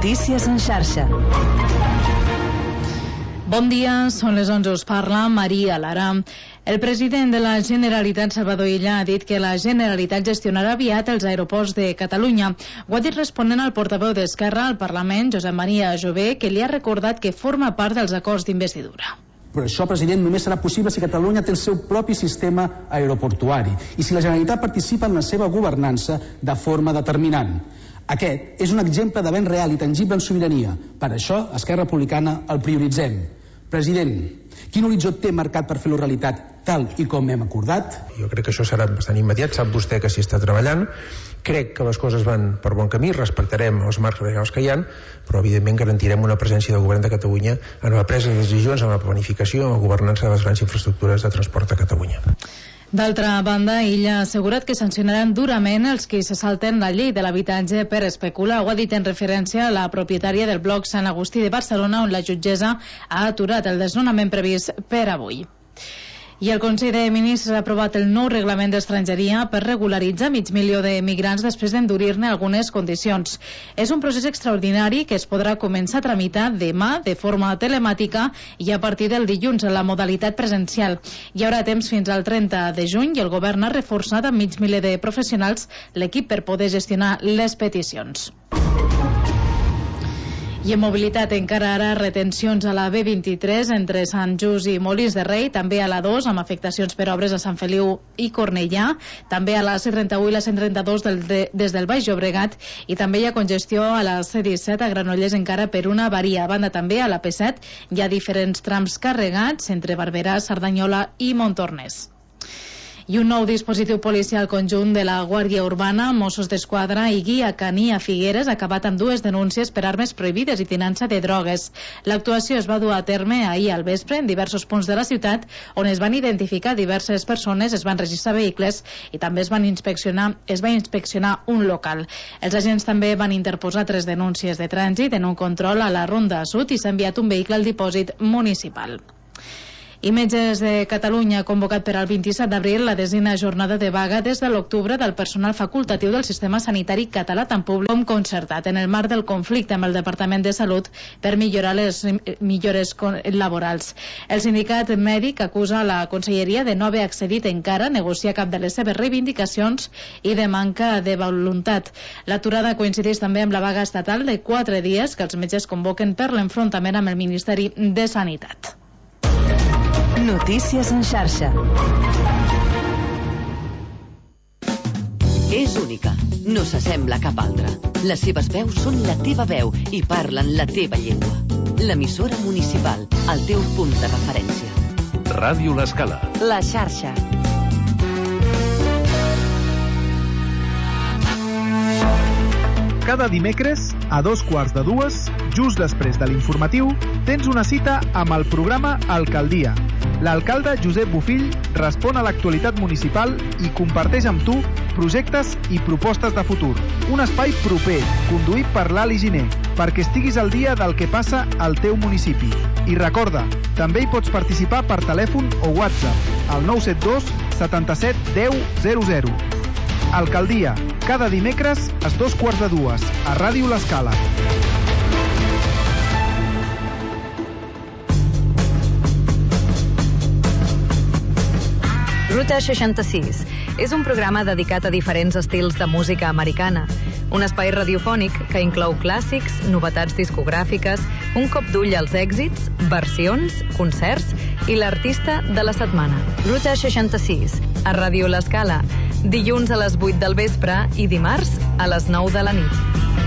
Notícies en xarxa. Bon dia, són les 11, us parla Maria Lara. El president de la Generalitat, Salvador Illa, ha dit que la Generalitat gestionarà aviat els aeroports de Catalunya. Ho ha dit responent al portaveu d'Esquerra al Parlament, Josep Maria Jové, que li ha recordat que forma part dels acords d'investidura. Però això, president, només serà possible si Catalunya té el seu propi sistema aeroportuari i si la Generalitat participa en la seva governança de forma determinant. Aquest és un exemple d'avenç real i tangible en sobirania. Per això, Esquerra Republicana el prioritzem. President, quin horitzó té marcat per fer-lo realitat tal i com hem acordat? Jo crec que això serà bastant immediat, sap vostè que s'hi està treballant. Crec que les coses van per bon camí, respectarem els marcs legals que hi ha, però evidentment garantirem una presència del govern de Catalunya en la presa de decisions, en la planificació, en la governança de les grans infraestructures de transport a Catalunya. D'altra banda, ella ha assegurat que sancionaran durament els que se salten la llei de l'habitatge per especular. Ho ha dit en referència a la propietària del bloc Sant Agustí de Barcelona, on la jutgessa ha aturat el desnonament previst per avui. I el Consell de Ministres ha aprovat el nou reglament d'estrangeria per regularitzar 500.000 de migrants després d'endurir-ne algunes condicions. És un procés extraordinari que es podrà començar a tramitar demà de forma telemàtica i a partir del dilluns en la modalitat presencial. Hi haurà temps fins al 30 de juny i el govern ha reforçat amb 500.000 de professionals l'equip per poder gestionar les peticions. I en mobilitat encara ara retencions a la B23 entre Sant Just i Molins de Rei, també a la 2 amb afectacions per obres a Sant Feliu i Cornellà, també a la C31 i la 132 des del Baix Llobregat i també hi ha congestió a la C17 a Granollers encara per una avaria. A banda també a la P7 hi ha diferents trams carregats entre Barberà, Cerdanyola i Montornès. I un nou dispositiu policial conjunt de la Guàrdia Urbana, Mossos d'Esquadra i Guia Caní a Figueres ha acabat amb 2 denúncies per armes prohibides i tinença de drogues. L'actuació es va dur a terme ahir al vespre en diversos punts de la ciutat on es van identificar diverses persones, es van registrar vehicles i també es va inspeccionar un local. Els agents també van interposar 3 denúncies de trànsit en un control a la Ronda Sud i s'ha enviat un vehicle al dipòsit municipal. I Metges de Catalunya ha convocat per al 27 d'abril la 10a jornada de vaga des de l'octubre del personal facultatiu del sistema sanitari català tant públic com concertat en el marc del conflicte amb el Departament de Salut per millorar les millores laborals. El sindicat mèdic acusa la conselleria de no haver accedit encara a negociar cap de les seves reivindicacions i de manca de voluntat. L'aturada coincideix també amb la vaga estatal de 4 dies que els metges convoquen per l'enfrontament amb el Ministeri de Sanitat. Notícies en xarxa. És única, no s'assembla a cap altra. Les seves veus són la teva veu i parlen la teva llengua. L'emissora municipal, el teu punt de referència. Ràdio L'Escala. La xarxa. Cada dimecres, a 2:15, just després de l'informatiu, tens una cita amb el programa Alcaldia. L'alcalde Josep Bofill respon a l'actualitat municipal i comparteix amb tu projectes i propostes de futur. Un espai proper, conduït per l'Ali Giner, perquè estiguis al dia del que passa al teu municipi. I recorda, també hi pots participar per telèfon o WhatsApp al 972 77 10 00. Alcaldia, cada dimecres a 2:15 a Ràdio L'Escala. Ruta 66 és un programa dedicat a diferents estils de música americana. Un espai radiofònic que inclou clàssics, novetats discogràfiques, un cop d'ull als èxits, versions, concerts i l'artista de la setmana. Ruta 66, a Ràdio L'Escala, dilluns a les 8 del vespre i dimarts a les 9 de la nit.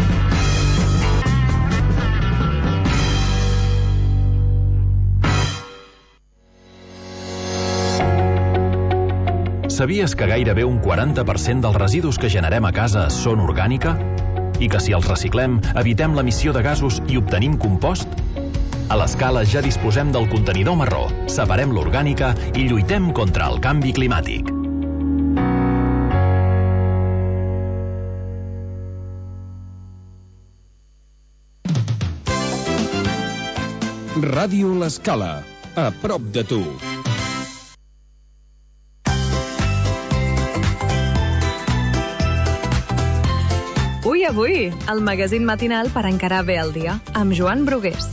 Sabies que gairebé un 40% dels residus que generem a casa són orgànica? I que si els reciclem, evitem l'emissió de gasos i obtenim compost? A l'Escala ja disposem del contenidor marró, separem l'orgànica i lluitem contra el canvi climàtic. Ràdio L'Escala, a prop de tu. Ui, Avui, el magazín matinal per encarar bé el dia, amb Joan Brugués.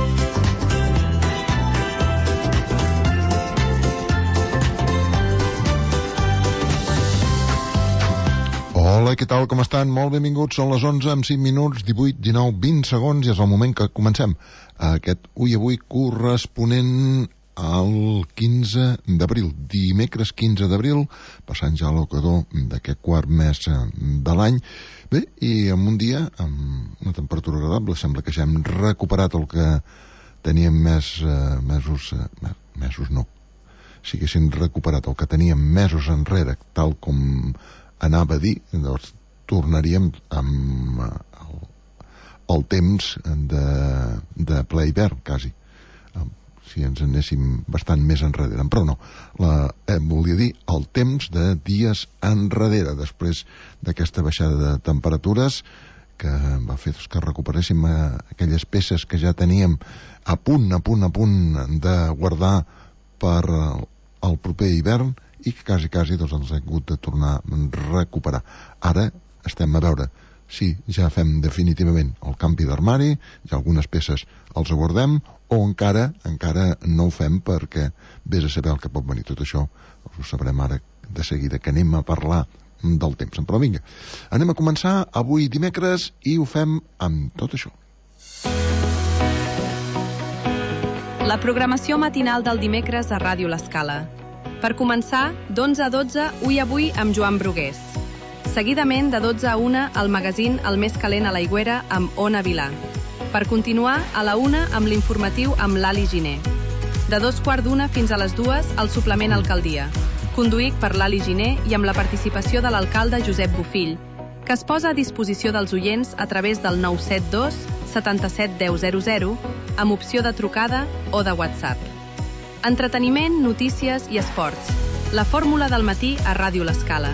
Hola, què tal, com estan? Molt benvinguts, són les 11 amb 5 minuts, 18, 19, 20 segons i és el moment que comencem aquest Avui corresponent al 15 d'abril, dimecres 15 d'abril, passant ja a l'equador d'aquest quart mes de l'any. Bé, i en un dia amb una temperatura agradable, sembla que ja hem recuperat el que teníem mesos no, si haguessin recuperat el que teníem mesos enrere, tal com anava a dir, doncs tornaríem amb el temps de ple hivern, quasi, si ens anéssim bastant més enrere, però no, volia dir el temps de dies enrere, després d'aquesta baixada de temperatures que va fer que recuperéssim aquelles peces que ja teníem a punt de guardar per el proper hivern i que quasi doncs els hem hagut de tornar a recuperar. Ara estem a veure si ja fem definitivament el canvi d'armari, ja algunes peces els guardem, o encara no ho fem perquè vés a saber el que pot venir. Tot això ho sabrem ara de seguida, que anem a parlar del temps. Però vinga, anem a començar avui dimecres i ho fem amb tot això. La programació matinal del dimecres a Ràdio L'Escala. Per començar, d'11 a 12, Avui amb Joan Brugués. Seguidament, de 12 a 1, el magazín El més calent a l'Aigüera amb Ona Vilà. Per continuar, a la 1 amb l'informatiu amb l'Ali Giner. De 2:15 fins a les 2, el suplement Alcaldia, conduït per l'Ali Giner i amb la participació de l'alcalde Josep Bofill, que es posa a disposició dels oients a través del 972 77 10 00, amb opció de trucada o de WhatsApp. Entreteniment, notícies i esports. La fórmula del matí a Ràdio L'Escala.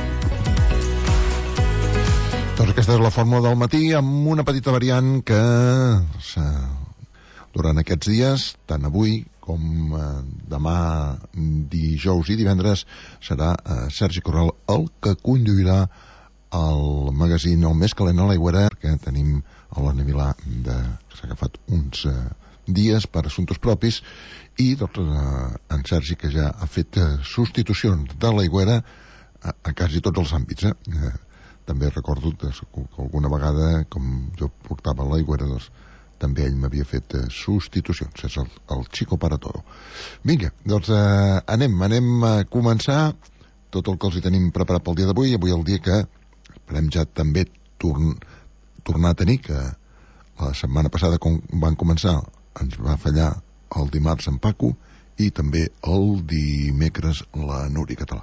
Doncs aquesta és la fórmula del matí, amb una petita variant que durant aquests dies, tant avui com demà, dijous i divendres, serà Sergi Corral el que conduirà el magazín El més calent a l'Aigüera, perquè tenim a l'Ona Vilà que s'ha agafat uns dies per assumptes propis, i doncs en Sergi, que ja ha fet substitucions de l'Aigüera a quasi tots els àmbits. També recordo que alguna vegada, com jo portava l'Aigüera, doncs també ell m'havia fet substitucions. És el Chico para todo. Vinga, doncs anem a començar tot el que els hi tenim preparat pel dia d'avui. Avui el dia que esperem ja també tornar a tenir, que la setmana passada, quan van començar, ens va fallar el dimarts en Paco i també el dimecres la Núria Català.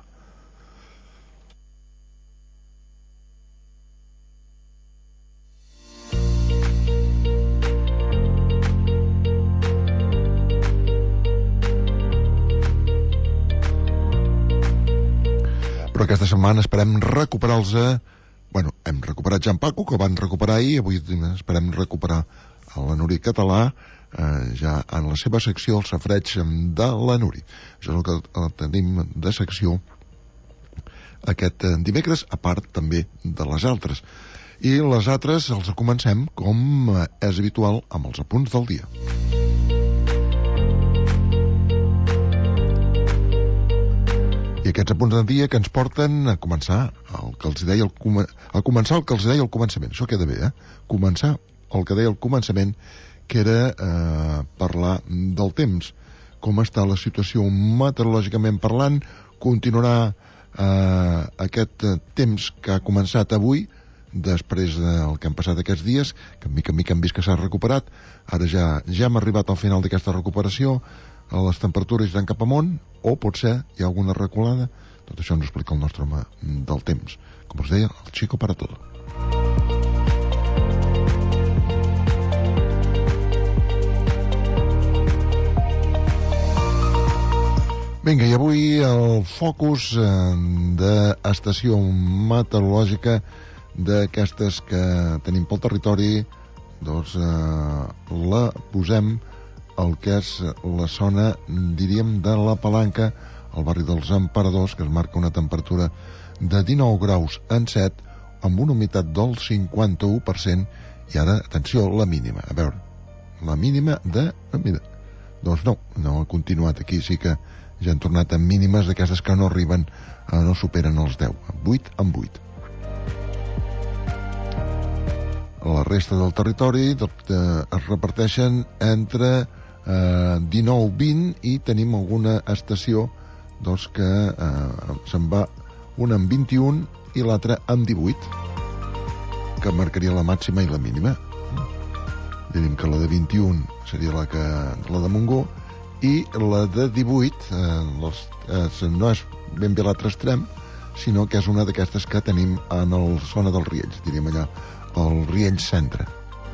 Però aquesta setmana esperem recuperar-los. Bueno, hem recuperat ja en Paco, que van recuperar ahir. Avui esperem recuperar a la Núria Català, ja en la seva secció, el safreig de la Núria. Això és el que tenim de secció aquest dimecres, a part també de les altres. I les altres els comencem, com és habitual, amb els apunts del dia. I aquests apunts del dia que ens porten a començar el que els deia al començament. Això queda bé, Començar el que deia al començament, que era parlar del temps. Com està la situació meteorològicament parlant? Continuarà aquest temps que ha començat avui, després del que han passat aquests dies, que mica en mica hem vist que s'ha recuperat. Ara ja hem arribat al final d'aquesta recuperació, les temperatures iran cap amunt, o potser hi ha alguna reculada. Tot això ens ho explica el nostre home del temps, com us deia, el Chico para todo. Vinga, i avui el focus d'estació meteorològica d'aquestes que tenim pel territori, doncs la posem el que és la zona, diríem, de la Palanca, al barri dels Emperadors, que es marca una temperatura de 19 graus en 7, amb una humitat del 51%, i ara, atenció, la mínima. A veure, la mínima de... Doncs no ha continuat. Aquí sí que ja han tornat amb mínimes d'aquestes que no arriben, no superen els 10, 8 amb 8. La resta del territori es reparteixen entre 19-20 i tenim alguna estació doncs, que se'n va una amb 21 i l'altra amb 18, que marcaria la màxima i la mínima. Diríem que la de 21 seria la de Montgó, i la de 18 no és ben bé l'altre extrem, sinó que és una d'aquestes que tenim en la zona dels Riells, diríem allà, el Riells Centre.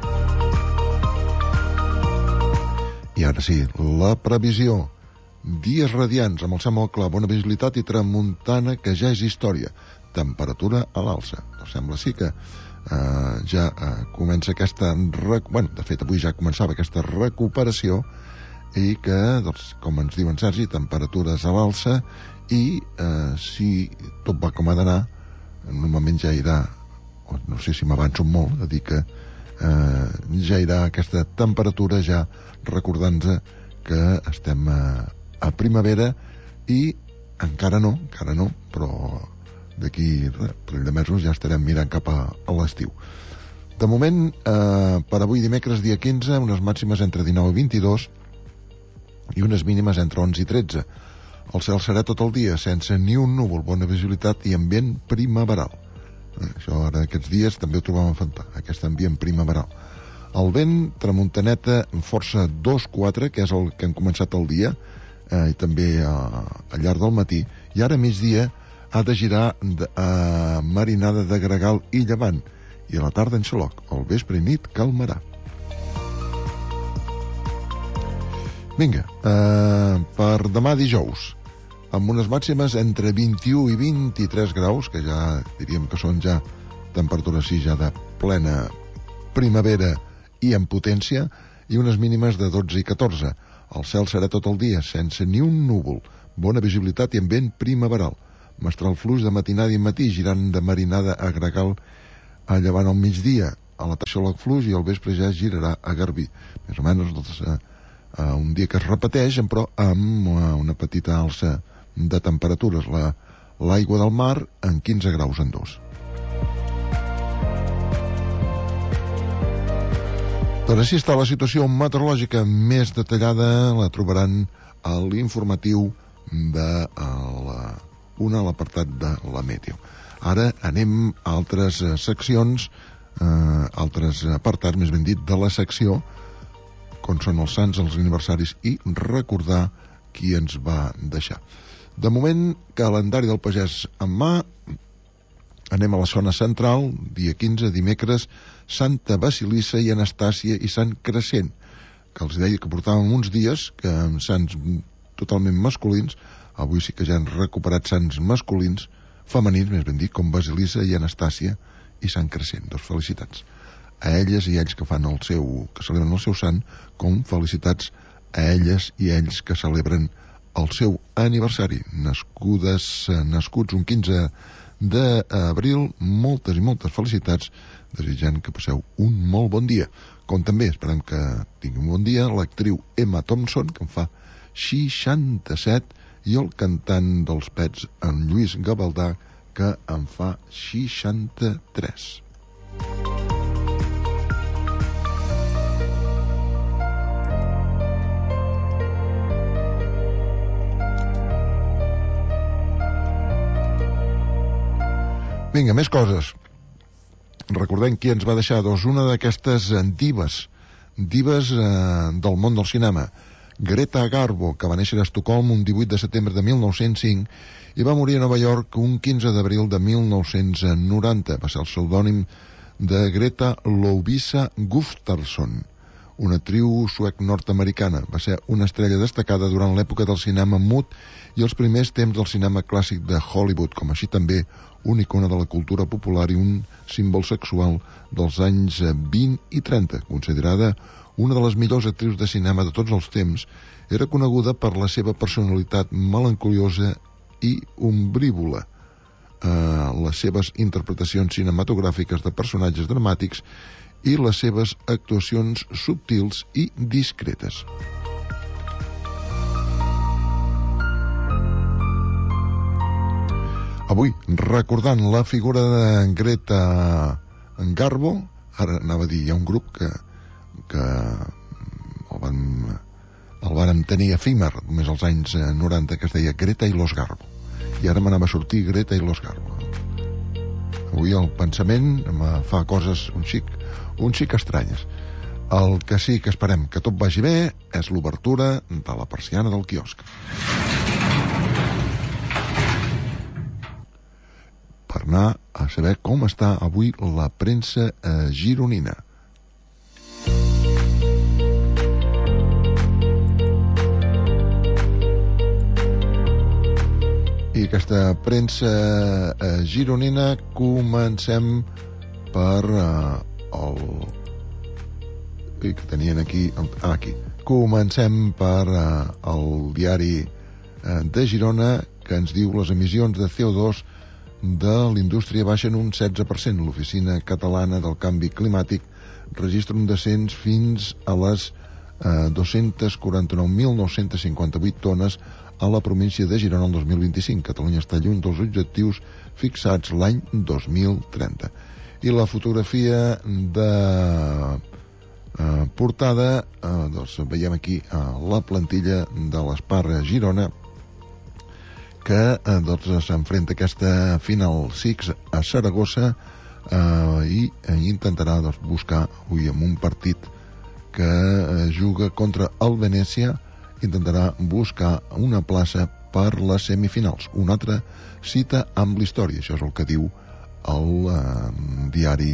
I ara sí, la previsió. Dies radiants, amb el cel molt clar, bona visibilitat i tramuntana, que ja és història. Temperatura a l'alça. Sembla sí que ja comença aquesta... de fet, avui ja començava aquesta recuperació i que, doncs, com ens diuen Sergi, temperatures a l'alça i si tot va com ha d'anar, normalment ja irà, no sé si m'avanço molt, a dir que ja irà aquesta temperatura ja recordant-nos que estem a primavera i encara no, però d'aquí un parell de mesos ja estarem mirant cap a l'estiu. De moment, per avui dimecres dia 15, unes màximes entre 19 i 22 i unes mínimes entre 11 i 13. El cel serà tot el dia, sense ni un núvol, bona visibilitat i ambient primaveral. Això ara aquests dies també ho trobàvem a faltar, aquest ambient primaveral. El vent tramuntaneta amb força 2-4, que és el que hem començat el dia, i també al llarg del matí, i ara a migdia ha de girar a marinada de gregal i llevant, i a la tarda en xaloc, al vespre i nit calmarà. Vinga, per demà dijous, amb unes màximes entre 21 i 23 graus, que ja diríem que són ja temperatures ja de plena primavera i en potència, i unes mínimes de 12 i 14. El cel serà tot el dia, sense ni un núvol, bona visibilitat i ambient primaveral. Mestral fluix de matinada i matí, girant de marinada a gregal a llevant al migdia, a la tarda xaloc fluix i al vespre ja girarà a garbí. Més o menys doncs, un dia que es repeteix, però amb una petita alça de temperatures. L'aigua del mar en 15 graus en 2. Doncs així està la situació meteorològica més detallada, la trobaran a l'informatiu de a l'apartat de la Meteo. Ara anem a altres seccions, altres apartats, més ben dit, de la secció, com són els sants, els aniversaris, i recordar qui ens va deixar. De moment, calendari del pagès en mà. Anem a la zona central, dia 15, dimecres, Santa Basilissa i Anastàcia i Sant Crescent, que els deia que portàvem uns dies que amb sants totalment masculins, avui sí que ja han recuperat sants masculins, femenins, més ben dit, com Basilissa i Anastàcia i Sant Crescent. Doncs felicitats a elles i ells que celebren el seu sant, com felicitats a elles i ells que celebren el seu aniversari. Nascuts un 15 d'abril, moltes i moltes felicitats, desitjant que passeu un molt bon dia. Com també esperem que tingui un bon dia l'actriu Emma Thompson, que en fa 67, i el cantant dels Pets, en Lluís Gavaldà, que en fa 63. Vinga, més coses. Recordem qui ens va deixar, doncs, una d'aquestes divas del món del cinema. Greta Garbo, que va néixer a Estocolm un 18 de setembre de 1905 i va morir a Nova York un 15 d'abril de 1990. Va ser el pseudònim de Greta Lovisa Gustafsson, una actriu suec-nord-americana. Va ser una estrella destacada durant l'època del cinema mut i els primers temps del cinema clàssic de Hollywood, com així també una icona de la cultura popular i un símbol sexual dels anys 20 i 30. Considerada una de les millors actrius de cinema de tots els temps, era coneguda per la seva personalitat melancoliosa i ombrívola. les seves interpretacions cinematogràfiques de personatges dramàtics i les seves actuacions subtils i discretes. Avui, recordant la figura de Greta Garbo, ara anava a dir, hi ha un grup que el vàrem tenir efímer només als anys 90, que es deia Greta i los Garbo, i ara m'anava a sortir Greta i los Garbo. Avui el pensament me fa coses un xic estranyes. El que sí que esperem que tot vagi bé és l'obertura de la persiana del quiosc. Per anar a saber com està avui la premsa gironina. I aquesta premsa gironina comencem per que tenien aquí. Comencem per el diari de Girona, que ens diu: les emissions de CO2 de l'indústria baixen un 16%. L'Oficina Catalana del Canvi Climàtic registra un descens fins a les 249.958 tones a la província de Girona el 2025. Catalunya està lluny dels objectius fixats l'any 2030. I la fotografia de portada, doncs veiem aquí la plantilla de l'Espar Girona, que s'enfrenta aquesta final Six a Saragossa i intentarà buscar avui en un partit que juga contra el Venècia, intentarà buscar una plaça per les semifinals, una altra cita amb l'història. Això és el que diu el diari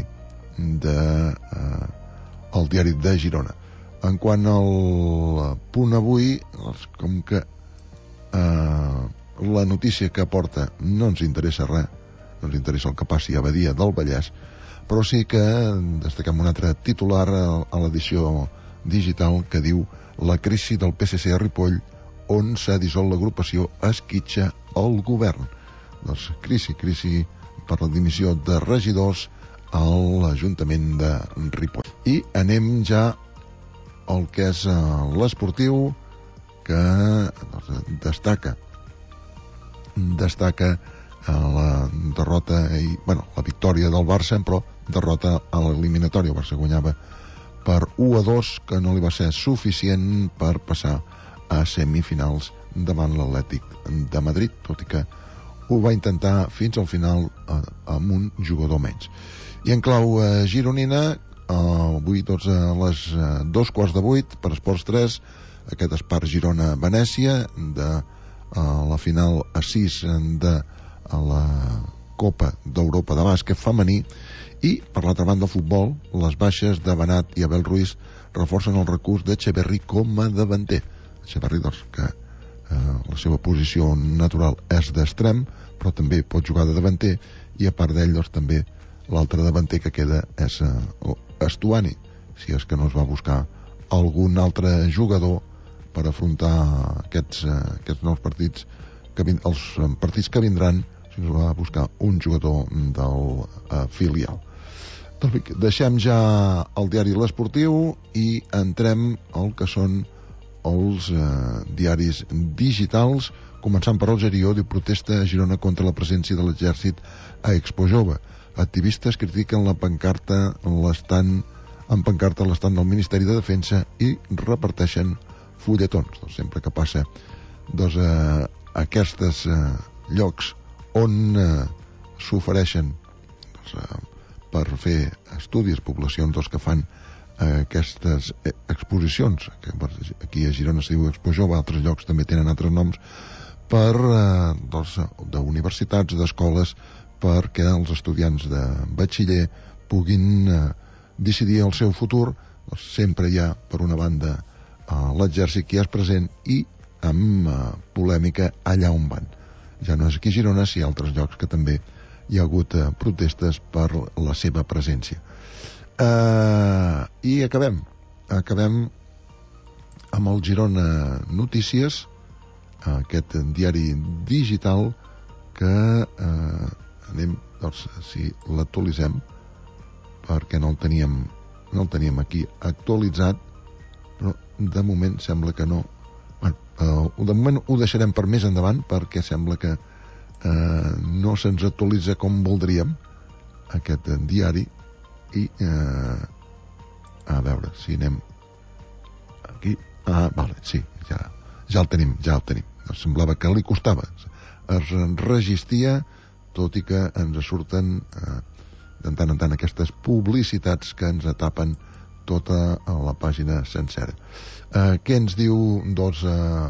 de Girona. En quant al punt avui, com que la notícia que aporta no ens interessa res, no ens interessa el que passi a Badia del Vallès, però sí que destaquem un altre titular a l'edició digital que diu: la crisi del PSC a Ripoll, on s'ha dissolt l'agrupació, esquitxa el govern. Doncs crisi per la dimissió de regidors a l'Ajuntament de Ripoll. I anem ja al que és l'esportiu, que destaca la derrota la victòria del Barça, però derrota a l'eliminatòria. El Barça guanyava per 1-2, que no li va ser suficient per passar a semifinals davant l'Atlètic de Madrid, tot i que ho va intentar fins al final amb un jugador menys. I en clau gironina, avui tots a les 7:15 per Esports 3, aquest Espar Girona-Venècia de la final a 6 de la Copa d'Europa de bàsquet femení. I, per l'altra banda, el futbol, les baixes de Benat i Abel Ruiz reforcen el recurs d'Echeverri com a davanter. Echeverri, doncs, que la seva posició natural és d'extrem, però també pot jugar de davanter, i a part d'ell, doncs, també l'altre davanter que queda és Estuani, si és que no es va buscar algun altre jugador per afrontar aquests nous partits, els partits que vindran, si es va buscar un jugador del filial. Doncs deixem ja el diari L'Esportiu i entrem al que són els diaris digitals, començant per el Gerió. Diu: protesta a Girona contra la presència de l'exèrcit a Expo Jove. Activistes critiquen la pancarta en pancarta a l'estand del Ministeri de Defensa i reparteixen fulletons. Doncs sempre que passa aquests llocs on s'ofereixen per fer estudis, poblacions que fan aquestes exposicions, que aquí a Girona es diu Expo Jove, altres llocs també tenen altres noms, per d'universitats, d'escoles, perquè els estudiants de batxiller puguin decidir el seu futur. Sempre hi ha, per una banda, l'exèrcit que ja és present i amb polèmica allà on van. Ja no és aquí a Girona, si hi ha altres llocs que també hi ha hagut protestes per la seva presència. I acabem amb el Girona Notícies, aquest diari digital que llavors si l'actualitzem, perquè no el teníem aquí actualitzat, però de moment sembla que no. De moment ho deixarem per més endavant, perquè sembla que no se'ns actualitza com voldríem aquest diari. I a veure si anem aquí. Vale, sí, ja el tenim. Semblava que li costava. Es resistia, tot i que ens surten de tant en tant aquestes publicitats que ens atapen tota la pàgina sencera. Què ens diu, doncs,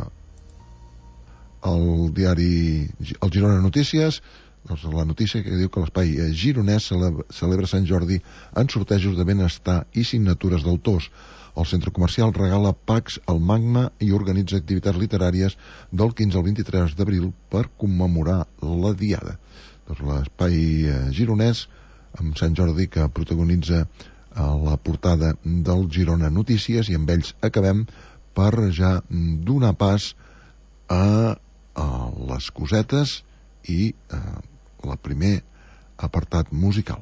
el diari El Girona Notícies? Doncs la notícia que diu que l'espai gironès celebra Sant Jordi en sortejos de benestar i signatures d'autors. El centre comercial regala packs al Magma i organitza activitats literàries del 15 al 23 d'abril per commemorar la Diada. Doncs l'espai gironès amb Sant Jordi, que protagonitza la portada del Girona Notícies, i amb ells acabem per ja donar pas a les cosetes i el primer apartat musical.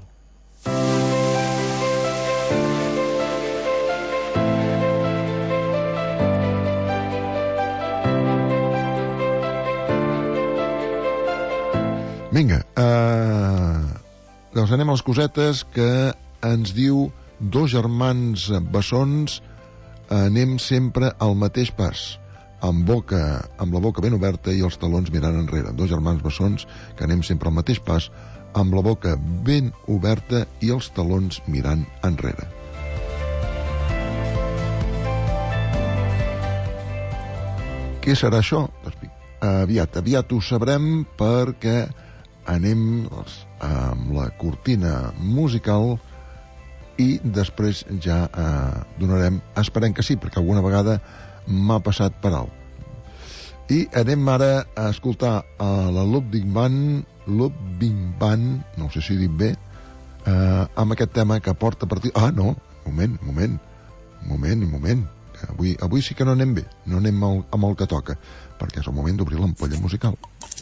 Vinga, doncs anem a les cosetes que ens diu dos germans bessons, anem sempre al mateix pas, amb la boca ben oberta i els talons mirant enrere. Dos germans bessons que anem sempre al mateix pas, amb la boca ben oberta i els talons mirant enrere. Què serà això? Doncs aviat ho sabrem, perquè anem amb la cortina musical i després ja donarem, esperem que sí, perquè alguna vegada m'ha passat per alt. I anem ara a escoltar la Ludwig Band, no sé si he dit bé, amb aquest tema que porta a partir... Moment. Avui sí que no anem bé, no anem amb el que toca, perquè és el moment d'obrir l'ampolla musical.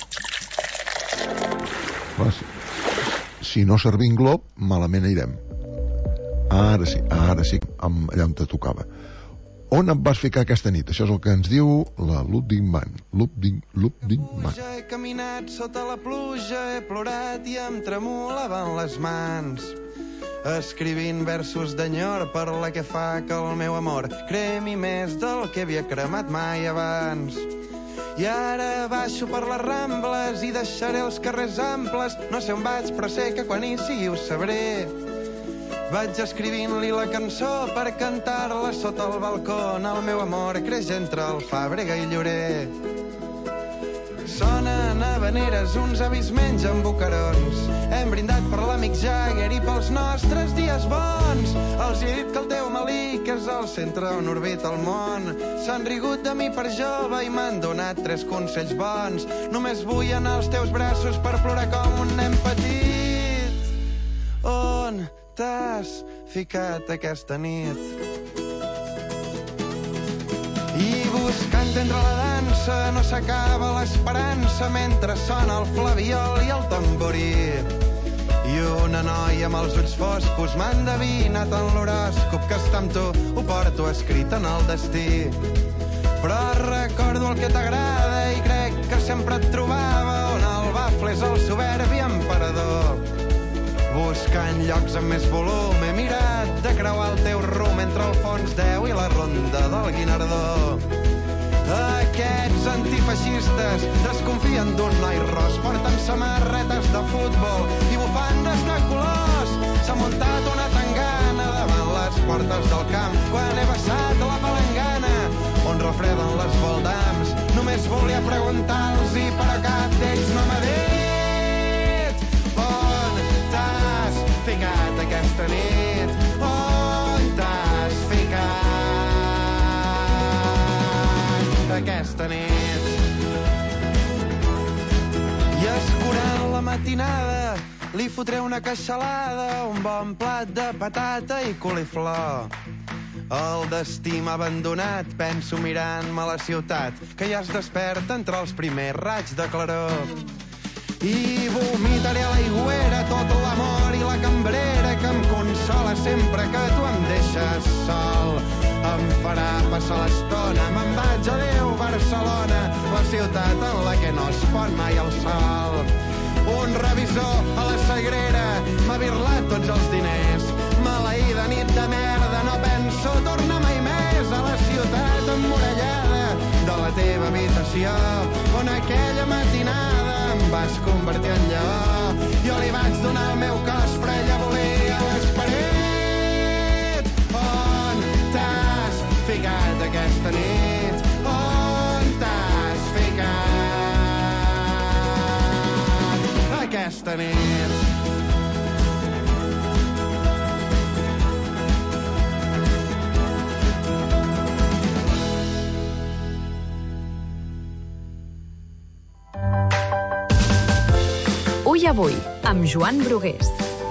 Si no servim glob, malament anirem. Ara sí, allà on te tocava. On et vas ficar aquesta nit? Això és el que ens diu la Ludwig Band. Ludwig Band. He caminat sota la pluja, he plorat i em tremolaven les mans, escrivint versos d'enyor per la que fa que el meu amor cremi més del que havia cremat mai abans. I ara baixo per les Rambles i deixaré els carrers amples. No sé on vaig, però sé que quan hi sigui ho sabré. Vaig escrivint-li la cançó per cantar-la sota el balcó. El meu amor creix entre el Fàbrega i Llorer. Sonen habaneres, uns avis mengen bocarons. Hem brindat per l'amic Jagger i pels nostres dies bons. Els he dit que el teu malic és el centre on orbita el món. S'han rigut de mi per jove i m'han donat 3 consells bons. Només vull anar als teus braços per plorar com un nen petit. On t'has ficat aquesta nit? I buscant entre la dansa no s'acaba l'esperança mentre sona el flabiol i el tamborí. I una noia amb els ulls foscos m'ha endevinat en l'horòscop que està amb tu, ho porto escrit en el destí. Però recordo el que t'agrada i crec que sempre et trobava on el bafle és el soberbi emperador. Buscant llocs amb més volum he mirat de creuar el teu rum entre el fons 10 i la ronda del Guinardó. Aquests antifeixistes desconfien d'un noi ros, porten samarretes de futbol i bufandes de colors. S'ha muntat una tangana davant les portes del camp quan he passat la palangana on refreden les voldams. Només volia preguntar-los i però cap d'ells no m'ha dit on t'has ficat aquesta nit, on t'has ficat aquesta nit. I escurant la matinada li fotré una queixalada, un bon plat de patata i coliflor. El destí m'ha abandonat, penso mirant-me la ciutat, que ja es desperta entre els primers raigs de claror. I vomitaré a l'aigüera tot farà passar l'estona. Me'n vaig, adéu, Barcelona, la ciutat en la que no es pon mai el sol. Un revisor a la Sagrera m'ha birlat tots els diners. Maleïda nit de merda, no penso tornar mai més a la ciutat emmurallada de la teva habitació, on aquella matinada em vas convertir en lleó. Jo li vaig donar el meu cos, però ella volia l'esperit. On t'has ficat aquesta nit? On t'has ficat aquesta nit? Ui Avui, amb Joan Brugués.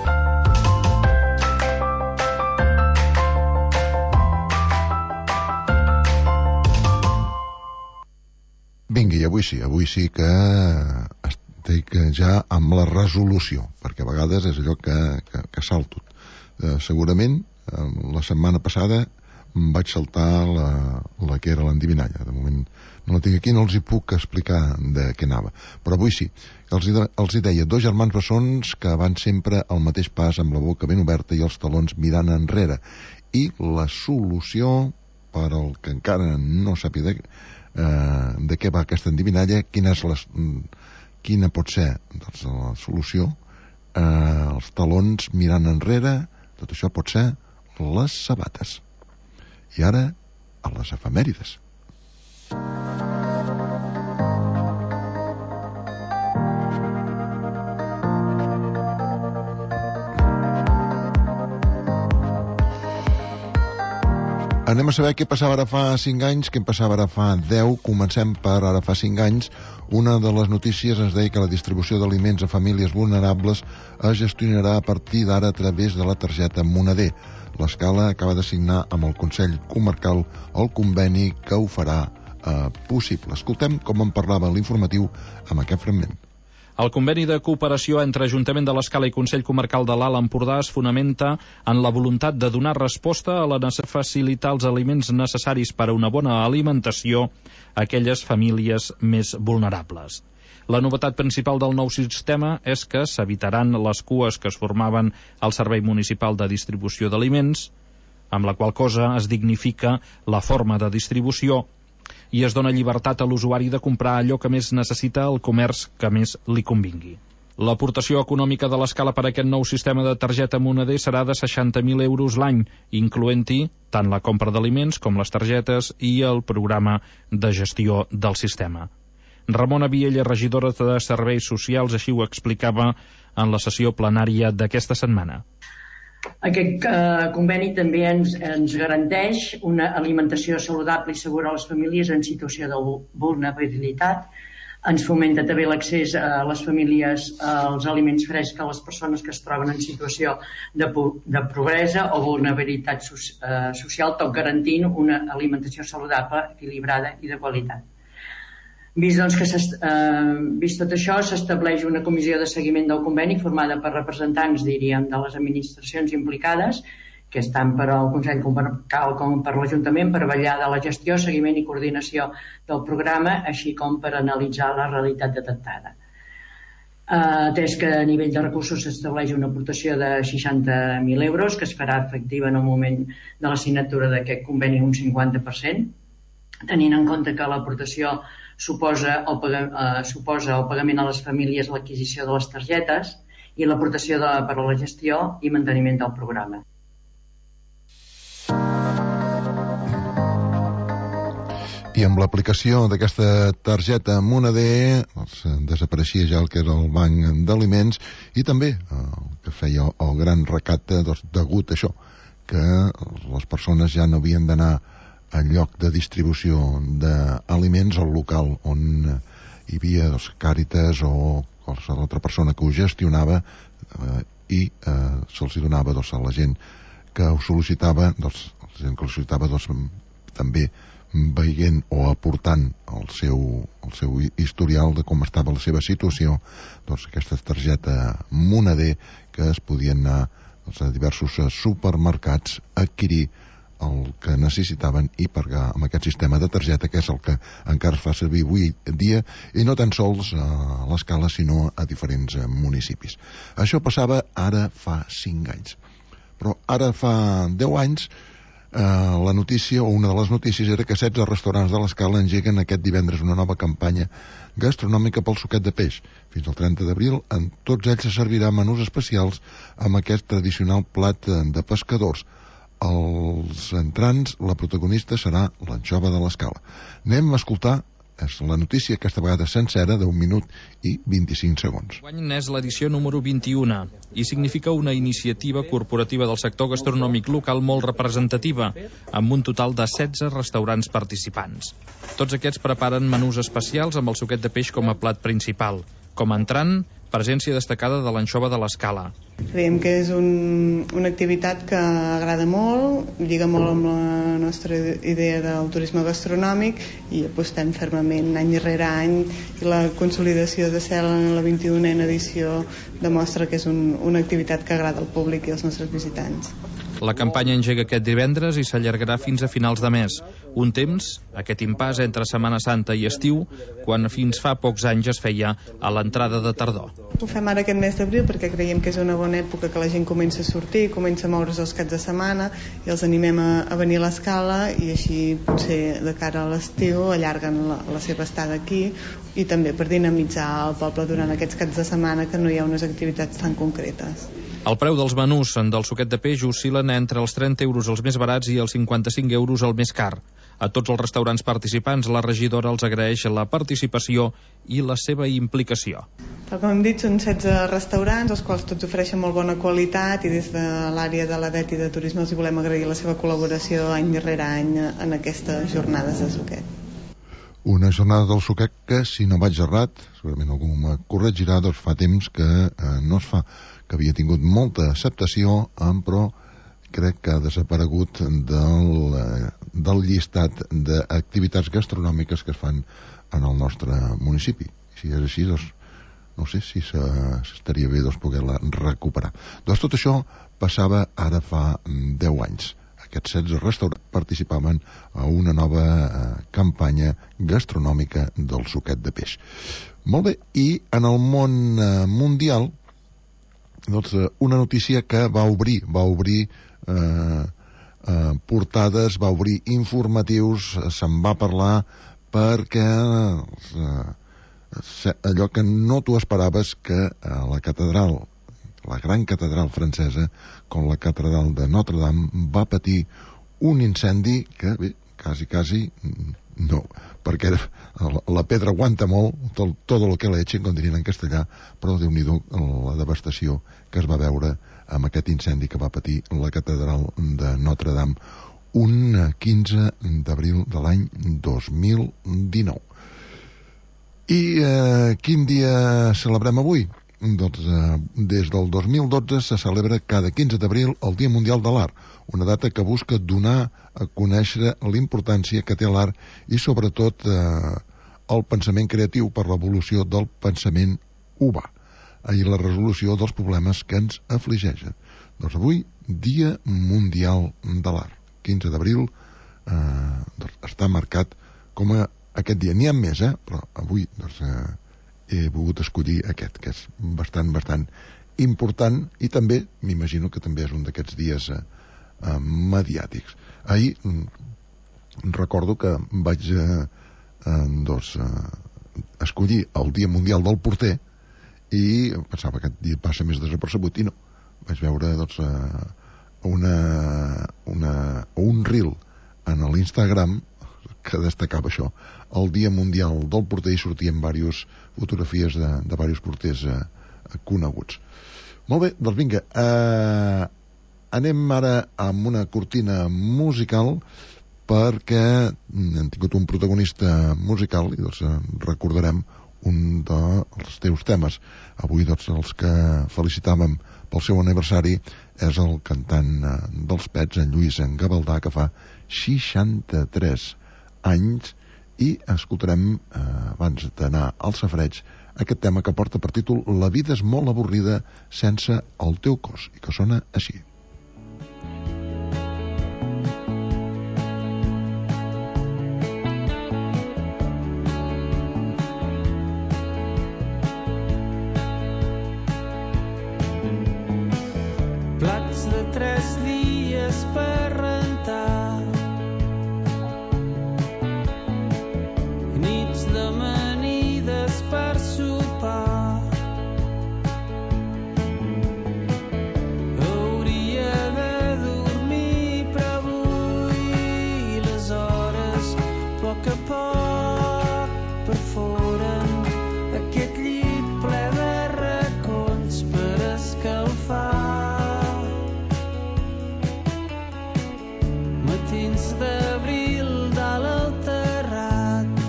Vingui, avui sí que estic ja amb la resolució, perquè a vegades és allò que salto. Segurament, la setmana passada em vaig saltar la que era l'endivinalla. De moment no la tinc aquí, no els hi puc explicar de què anava. Però avui sí. Els hi deia, dos germans bessons que van sempre al mateix pas amb la boca ben oberta i els talons mirant enrere. I la solució, per al que encara no sàpiga de què va aquesta endivinalla, quina pot ser doncs, la solució? Els talons mirant enrere, tot això pot ser les sabates. I ara, a les efemèrides. Anem a saber què passava ara fa 5 anys, què passava ara fa 10. Comencem per ara fa 5 anys. Una de les notícies ens deia que la distribució d'aliments a famílies vulnerables es gestionarà a partir d'ara a través de la targeta Moneder. L'Escala acaba de signar amb el Consell Comarcal el conveni que ho farà possible. Escoltem com en parlava l'informatiu amb aquest fragment. El conveni de cooperació entre Ajuntament de l'Escala i Consell Comarcal de l'Alt Empordà es fonamenta en la voluntat de donar resposta a la necessitat de facilitar els aliments necessaris per a una bona alimentació a aquelles famílies més vulnerables. La novetat principal del nou sistema és que s'evitaran les cues que es formaven al Servei Municipal de Distribució d'Aliments, amb la qual cosa es dignifica la forma de distribució i es dona llibertat a l'usuari de comprar allò que més necessita al comerç que més li convingui. L'aportació econòmica de l'Escala per a aquest nou sistema de targeta Moneder serà de 60.000 euros l'any, incloent-hi tant la compra d'aliments com les targetes i el programa de gestió del sistema. Ramona Viella, regidora de Serveis Socials, així ho explicava en la sessió plenària d'aquesta setmana. Aquest conveni també ens garanteix una alimentació saludable i segura a les famílies en situació de vulnerabilitat. Ens fomenta també l'accés a les famílies als aliments frescs a les persones que es troben en situació de pobresa o vulnerabilitat social, tot garantint una alimentació saludable, equilibrada i de qualitat. Vist tot això, s'estableix una comissió de seguiment del conveni formada per representants, diríem, de les administracions implicades, que estan per al Consell Comarcal com per l'Ajuntament, per vetllar de la gestió, seguiment i coordinació del programa, així com per analitzar la realitat detectada. Atès que a nivell de recursos s'estableix una aportació de 60.000 euros, que es farà efectiva en el moment de la signatura d'aquest conveni un 50%, tenint en compte que l'aportació suposa el pagament a les famílies, l'adquisició de les targetes i l'aportació per a la gestió i manteniment del programa. I amb l'aplicació d'aquesta targeta Moneder desapareixia ja el que era el banc d'aliments i també el que feia el gran recapte degut a això, que les persones ja no havien d'anar al lloc de distribució d'aliments al local on hi havia Càritas o qualsevol altra persona que ho gestionava i se'ls donava a la gent que ho sol·licitava, també veient o aportant el seu historial de com estava la seva situació, aquesta targeta Moneder que es podien anar a diversos supermercats a adquirir el que necessitaven i pagar amb aquest sistema de targeta, que és el que encara es fa servir avui dia, i no tan sols a l'Escala sinó a diferents municipis. Això passava ara fa 5 anys, però ara fa 10 anys la notícia, o una de les notícies, era que 16 restaurants de l'Escala engeguen aquest divendres una nova campanya gastronòmica pel suquet de peix. Fins al 30 d'abril, en tots ells se servirà menús especials amb aquest tradicional plat de pescadors. Els entrants, la protagonista serà l'anxova de l'Escala. Anem a escoltar la notícia, aquesta vegada sencera, d'1 minut i 25 segons. Guany n'és l'edició número 21 i significa una iniciativa corporativa del sector gastronòmic local molt representativa, amb un total de 16 restaurants participants. Tots aquests preparen menús especials amb el suquet de peix com a plat principal. Com a entrant, presència destacada de l'anxova de l'Escala. Creiem que és una activitat que agrada molt, lliga molt amb la nostra idea del turisme gastronòmic i apostem fermament any rere any, i la consolidació de ser en la 21a edició demostra que és una activitat que agrada al públic i als nostres visitants. La campanya engega aquest divendres i s'allargarà fins a finals de mes. Un temps, aquest impàs entre Setmana Santa i estiu, quan fins fa pocs anys es feia a l'entrada de tardor. Ho fem ara aquest mes d'abril perquè creiem que és una bona època que la gent comença a sortir, comença a moure's els caps de setmana i els animem a venir a l'Escala, i així potser de cara a l'estiu allarguen la seva estada aquí, i també per dinamitzar el poble durant aquests caps de setmana que no hi ha unes activitats tan concretes. El preu dels menús del suquet de peix oscil·len entre els 30 euros els més barats i els 55 euros el més car. A tots els restaurants participants, la regidora els agraeix la participació i la seva implicació. Tal com hem dit, són 16 restaurants, els quals tots ofereixen molt bona qualitat, i des de l'àrea de l'ADET i de turisme els volem agrair la seva col·laboració any rere any en aquestes jornades de suquet. Una jornada del suquet que, si no vaig errat, segurament algú me corregirà, doncs fa temps que no es fa, que havia tingut molta acceptació, però crec que ha desaparegut del llistat d'activitats gastronòmiques que es fan en el nostre municipi. Si és així, doncs, no sé si estaria bé poder-la recuperar. Doncs tot això passava ara fa 10 anys. Aquests 16 restaurants participaven a una nova campanya gastronòmica del suquet de peix. Molt bé, i en el món mundial, doncs, una notícia que va obrir portades, va obrir informatius, se'n va parlar perquè allò que no t'ho esperaves, que la catedral, la gran catedral francesa, com la catedral de Notre Dame, va patir un incendi que, bé, quasi no, perquè la pedra aguanta molt, tot el que l'echen, com dirien en castellà, però Déu-n'hi-do la devastació que es va veure amb aquest incendi que va patir la catedral de Notre Dame un 15 d'abril de l'any 2019. I quin dia celebrem avui? Doncs des del 2012 se celebra cada 15 d'abril el Dia Mundial de l'Art, una data que busca donar a conèixer l'importància que té l'art i sobretot el pensament creatiu per l'evolució del pensament humà i la resolució dels problemes que ens afligeixen. Doncs avui, Dia Mundial de l'Art, 15 d'abril, està marcat com a aquest dia. N'hi ha més, però avui doncs, he volgut escollir aquest, que és bastant important, i també, m'imagino que també és un d'aquests dies mediàtics. Ahir recordo que vaig escollir el Dia Mundial del Porter i pensava que aquest dia passa més desapercebut, i no. Vaig veure un reel en l'Instagram que destacava això, el Dia Mundial del Porter, i sortien diverses fotografies de diversos porters coneguts. Molt bé, doncs vinga, anem ara amb una cortina musical, perquè hem tingut un protagonista musical i doncs recordarem un dels teus temes. Avui doncs els que felicitàvem pel seu aniversari és el cantant dels Pets, en Lluís Gavaldà, que fa 63 anys, i escoltarem, abans d'anar al safareig, aquest tema que porta per títol La vida és molt avorrida sense el teu cos, i que sona així. 3 dies per rentar. Nits d'amanides per sopar. Hauria de dormir, però avui les hores a poc perforen aquest llit ple de racons per escalfar. Matins d'abril dalt al terrat,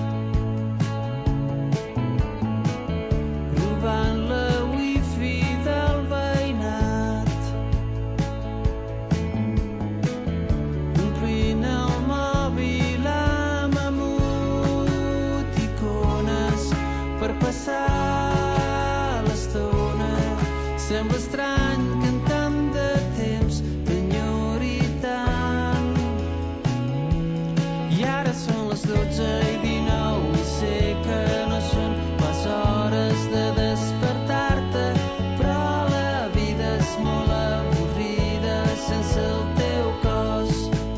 robant la wifi del veïnat, omplint el mòbil amb emoticones per passar l'estona. Sembla estrany que en tant de temps t'enyori tant. I ara són les 12:19 i sé que no són les hores de despertar-te, però la vida és molt avorrida sense el teu cos.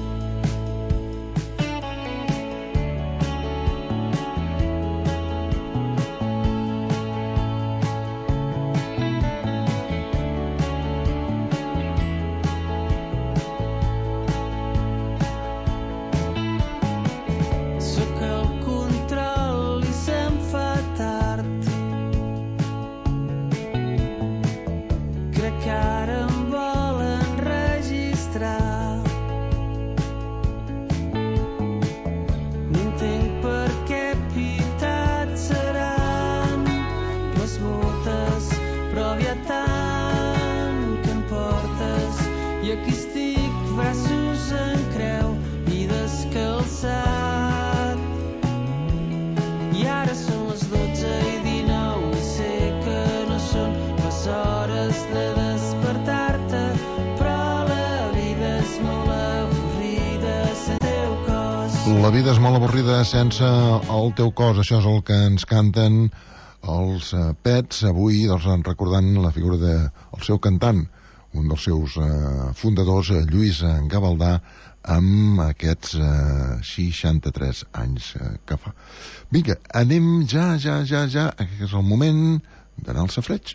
Sóc al control i se'm fa tard. Crec que ara em volen registrar. No entenc per què pitats seran les botes, però hi ha tant que em portes. I aquí estic, braços en creu i descalçat. I ara són les 12:19 i sé que no són les hores de despertar-te, però la vida és molt avorrida sense el teu cos. La vida és molt avorrida sense el teu cos. Això és el que ens canten els Pets avui, doncs, recordant la figura del seu cantant, un dels seus fundadors, Lluís Gavaldà, amb aquests 63 anys que fa. Vinga, anem ja, que és el moment d'anar al safareig.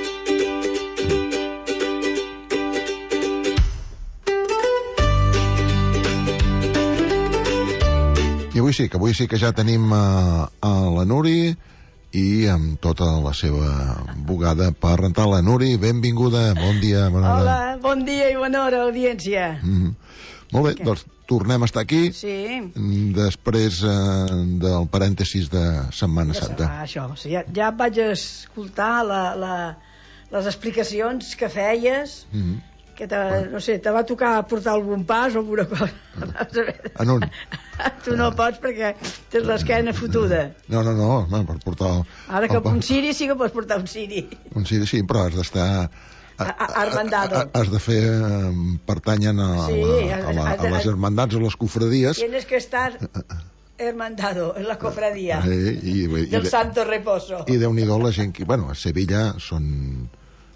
I avui sí que ja tenim a la Nuri i amb tota la seva bugada per rentar. La Nuri, benvinguda, bon dia, bona hora. Hola, bon dia i bona hora, audiència. Molt bé, doncs tornem a estar aquí. Sí. Després del parèntesis de Setmana Santa. Això, sí, ja vaig escoltar les explicacions que feies, que no sé, te va tocar portar algun pas o alguna cosa. En un. Tu no pots perquè tens l'esquena fotuda. No, per portar... Ara que un ciri sí que pots portar un ciri. Un ciri sí, però has d'estar... Hermandado. Has de fer... pertanyen a les hermandats o les cofradies. Tienes que estar hermandado en la cofradía del Santo Reposo. I Déu-n'hi-do la gent que... Bueno, a Sevilla són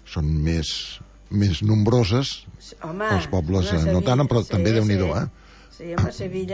més nombroses. Home, els pobles no tant, però també Déu-n'hi-do, Sí, home,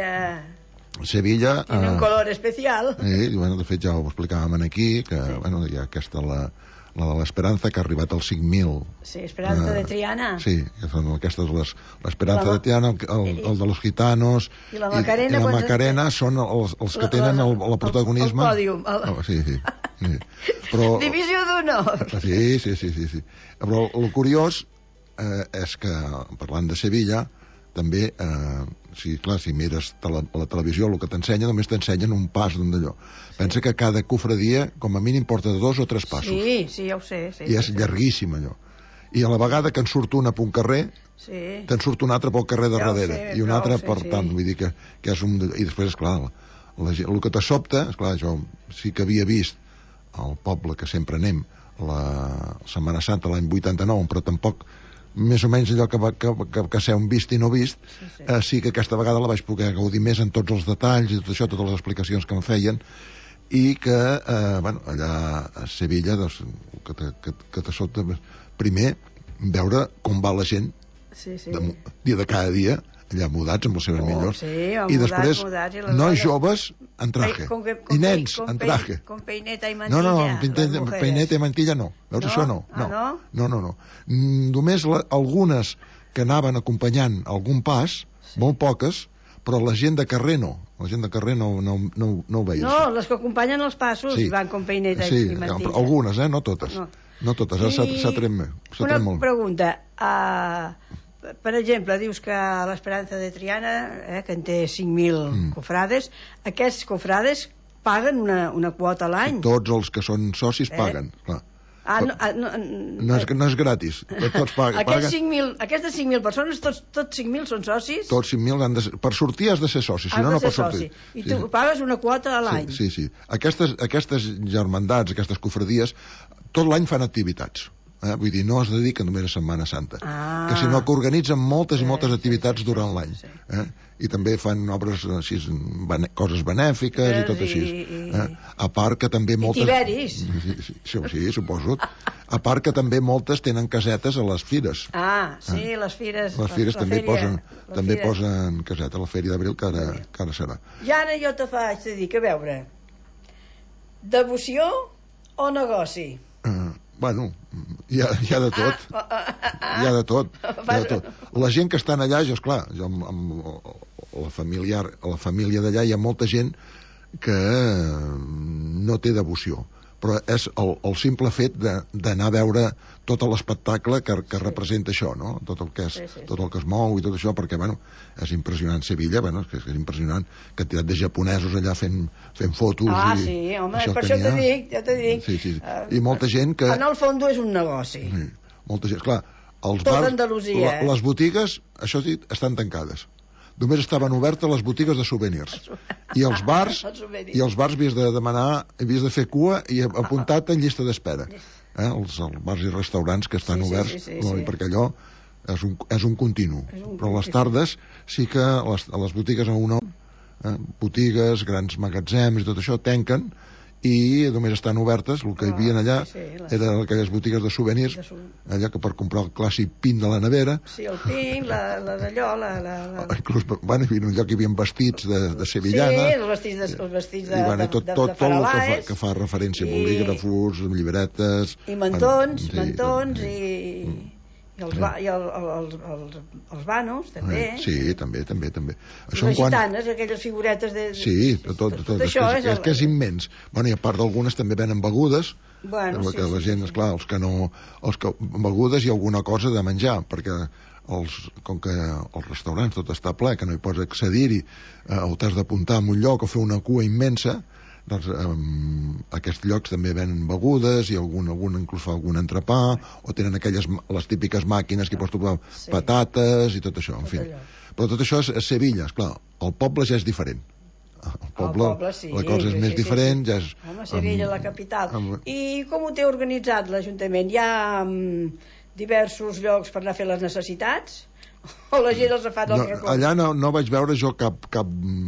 Sevilla tiene un color especial. Bueno, de fet ja ho explicàvem aquí, que bueno, hi ha aquesta, la de l'Esperanza, que ha arribat als 5.000. Sí, Esperanza de Triana. Sí, que són aquestes, l'Esperanza de Triana, el de los gitanos, i la Macarena. I la Macarena són els que tenen el protagonisme. El pòdium. Sí. Però, Divisió d'honor. Sí. Però el curiós és que, parlant de Sevilla, també, si mires la televisió, el que t'ensenya, només t'ensenyen un pas d'un d'allò. Pensa que cada cofradia, com a mínim, porta 2 o 3 passos. Sí, ja ho sé. I és llarguíssim, allò. I a la vegada que en surt una per un carrer, te'n surt un altre pel carrer de darrere, i un altre per tant, vull dir que és un... I després, esclar, el que te sobta, esclar, jo sí que havia vist al poble que sempre anem, la Setmana Santa l'any 89, però tampoc més o menys allò que ser un vist i no vist, sí que aquesta vegada la vaig poder gaudir més en tots els detalls i tot això, totes les explicacions que em feien, i que allà a Sevilla, doncs, que te sobta primer veure com va la gent dia de cada dia, allà mudats amb les seves millors. I després, nois joves en traje. I nens en traje. Con peineta i mantilla. No, peineta i mantilla no. Veus, això no. No. Només algunes que anaven acompanyant algun pas, molt poques, però la gent de carrer no. La gent de carrer no ho veia. No, les que acompanyen els passos van con peineta i mantilla. Sí, algunes, no totes. No totes, s'ha tret molt. Una pregunta. Per exemple, dius que l'Esperança de Triana, que en té 5.000 cofrades, aquests cofrades paguen una quota a l'any? Tots els que són socis paguen, clar. No és gratis, tots paguen. Aquestes 5.000 persones, tots 5.000 són socis? Tots 5.000, per sortir has de ser soci, si no, no pots sortir. I tu pagues una quota a l'any? Sí. Aquestes germandats, aquestes cofradies, tot l'any fan activitats. Vull dir, no es dediquen només a Setmana Santa, que sinó que organitzen moltes i moltes activitats durant l'any, i també fan obres així, coses benèfiques i tot així, a part que també moltes... I tiberis. Sí, suposo. A part que també moltes tenen casetes a les fires. Sí, les fires. Les fires també posen caseta, la Fèria d'Abril que ara serà. I ara jo te faig de dir, que a veure, devoció o negoci? Bueno, hi ha de tot. Hi ha de tot. La gent que estan allà, esclar, jo amb la família d'allà hi ha molta gent que no té devoció, però és el simple fet d'anar a veure tot l'espectacle que representa això, no? Tot el que es mou i tot això, perquè, bueno, és impressionant Sevilla, bueno, és impressionant quantitat de japonesos allà fent fotos. Sí, home, per això t'ho dic, ja t'ho dic. Sí. I molta gent que... En el fons és un negoci. Molta gent, clar, els tot bars, Andalusia, les botigues, això sí, estan tancades. Només estaven obertes les botigues de souvenirs. I els bars havies de demanar, havies de fer cua i apuntar-te en llista d'espera. Els bars i restaurants que estan oberts, perquè allò és un continu. Però a les tardes sí que a les botigues botigues, grans magatzems i tot això tanquen i només estan obertes, el que hi havia allà eren aquelles botigues de souvenirs, allà que per comprar el clàssic pin de la nevera. Sí, el pin, d'allò, inclús, bueno, hi havia un lloc que hi havia vestits de sevillana. Sí, els vestits de tot el que fa referència a bolígrafos, llibretes... I mantons, i els vanos, també. Sí, també. Les gitanes, aquelles figuretes de... Sí, tot això és que és immens. Bueno, i a part d'algunes també venen begudes, perquè la gent, esclar, begudes i alguna cosa de menjar, perquè com que els restaurants tot està ple, que no hi pots accedir-hi, o t'has d'apuntar en un lloc o fer una cua immensa, doncs aquests llocs també venen begudes i algun inclús fa algun entrepà, o tenen les típiques màquines que hi pots trobar patates i tot això, en fi. Però tot això és Sevilla, esclar, el poble ja és diferent. El poble la cosa és més diferent, ja és... Home, Sevilla, la capital. I com ho té organitzat l'Ajuntament? Hi ha diversos llocs per anar a fer les necessitats? O la gent els fa del racó? Allà no vaig veure jo cap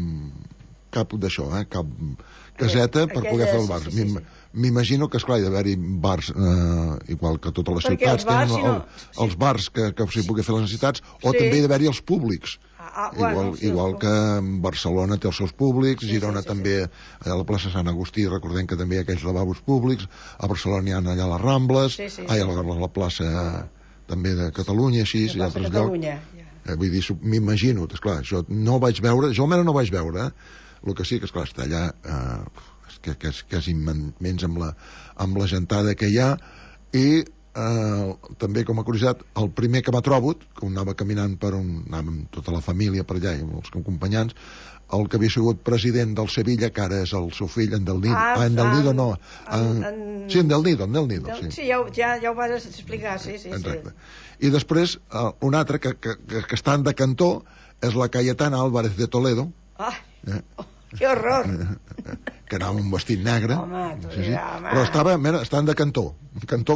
d'això, cap caseta per poder fer el bar. M'imagino que, esclar, hi ha d'haver-hi bars igual que totes les ciutats tenen els bars que s'hi pugui fer les necessitats, o també hi ha d'haver-hi els públics, igual que Barcelona té els seus públics, Girona també, allà a la plaça Sant Agustí recordem que també hi ha aquells lavabos públics, a Barcelona hi ha allà les Rambles, a la plaça també de Catalunya, així, i altres llocs. Vull dir, m'imagino, esclar, jo no vaig veure, jo almenys no vaig veure, el que sí que, esclar, està allà que és immens amb la gentada que hi ha. I també, com a curiositat, el primer que m'ha trobat, que anava caminant anava amb tota la família per allà i amb els acompanyants, el que havia sigut president del Sevilla, que ara és el seu fill, en Del Nido. En Del Nido no. Sí, en Del Nido. Sí, ja ho vas explicar, sí. Exacte. I després, un altre que estan de cantó és la Cayetana Álvarez de Toledo. Que horror! Que anava amb un vestit negre. Però estan de cantó. Cantó,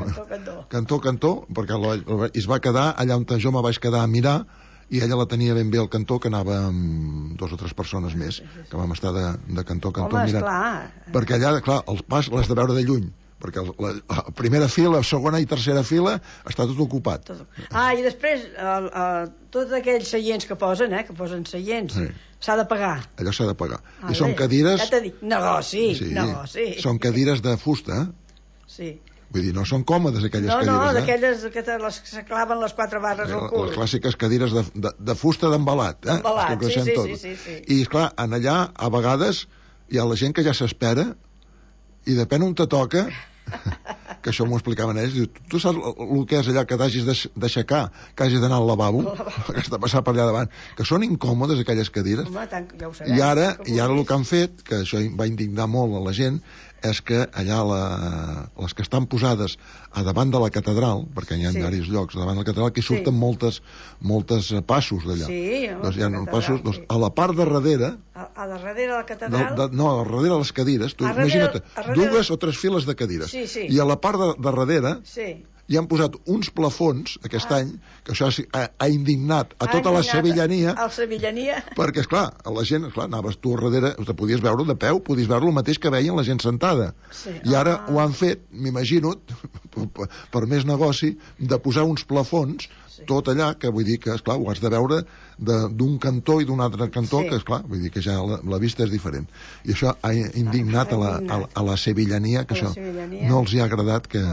perquè es va quedar allà on jo me vaig quedar a mirar, i ella la tenia ben bé al cantó, que anava amb 2 o 3 persones més, que vam estar de cantó mirant. Perquè allà, clar, els pas l'has de veure de lluny, perquè la primera fila, segona i tercera fila està tot ocupat. I després tots aquells seients que posen seients, s'ha de pagar. Allò s'ha de pagar. I són cadires... Ja t'he dit, negoci. Són cadires de fusta, Sí. Vull dir, no són còmodes aquelles cadires. No, d'aquelles que se claven les 4 barres al cul. Les clàssiques cadires de fusta d'embalat. Embalat, sí. I, esclar, en allà, a vegades, hi ha la gent que ja s'espera i depèn on te toca, que això m'ho explicaven ells, diu, tu saps el que és allà que t'hagis d'aixecar, que hagis d'anar al lavabo, que has de passar per allà davant, que són incòmodes aquelles cadires. Home, ja ho sabem. I ara el que han fet, que això va indignar molt a la gent, és que allà les que estan posades a davant de la catedral, perquè hi ha diversos llocs davant de la catedral, que surten moltes passos d'allà. Sí, hi ha passos, a la part de darrere... A darrere de la catedral? No, a darrere de les cadires. Tu imagina't, 2 o 3 files de cadires. I a la part de darrere hi han posat uns plafons aquest any, que això ha indignat a tota la sevillania, perquè, esclar, la gent, anaves tu a darrere, te podies veure de peu, podies veure el mateix que veien la gent sentada. I ara ho han fet, m'imagino, per més negoci, de posar uns plafons tot allà, que vull dir que, esclar, ho has de veure d'un cantó i d'un altre cantó, que, esclar, vull dir que ja la vista és diferent. I això ha indignat a la sevillania, que això no els hi ha agradat que...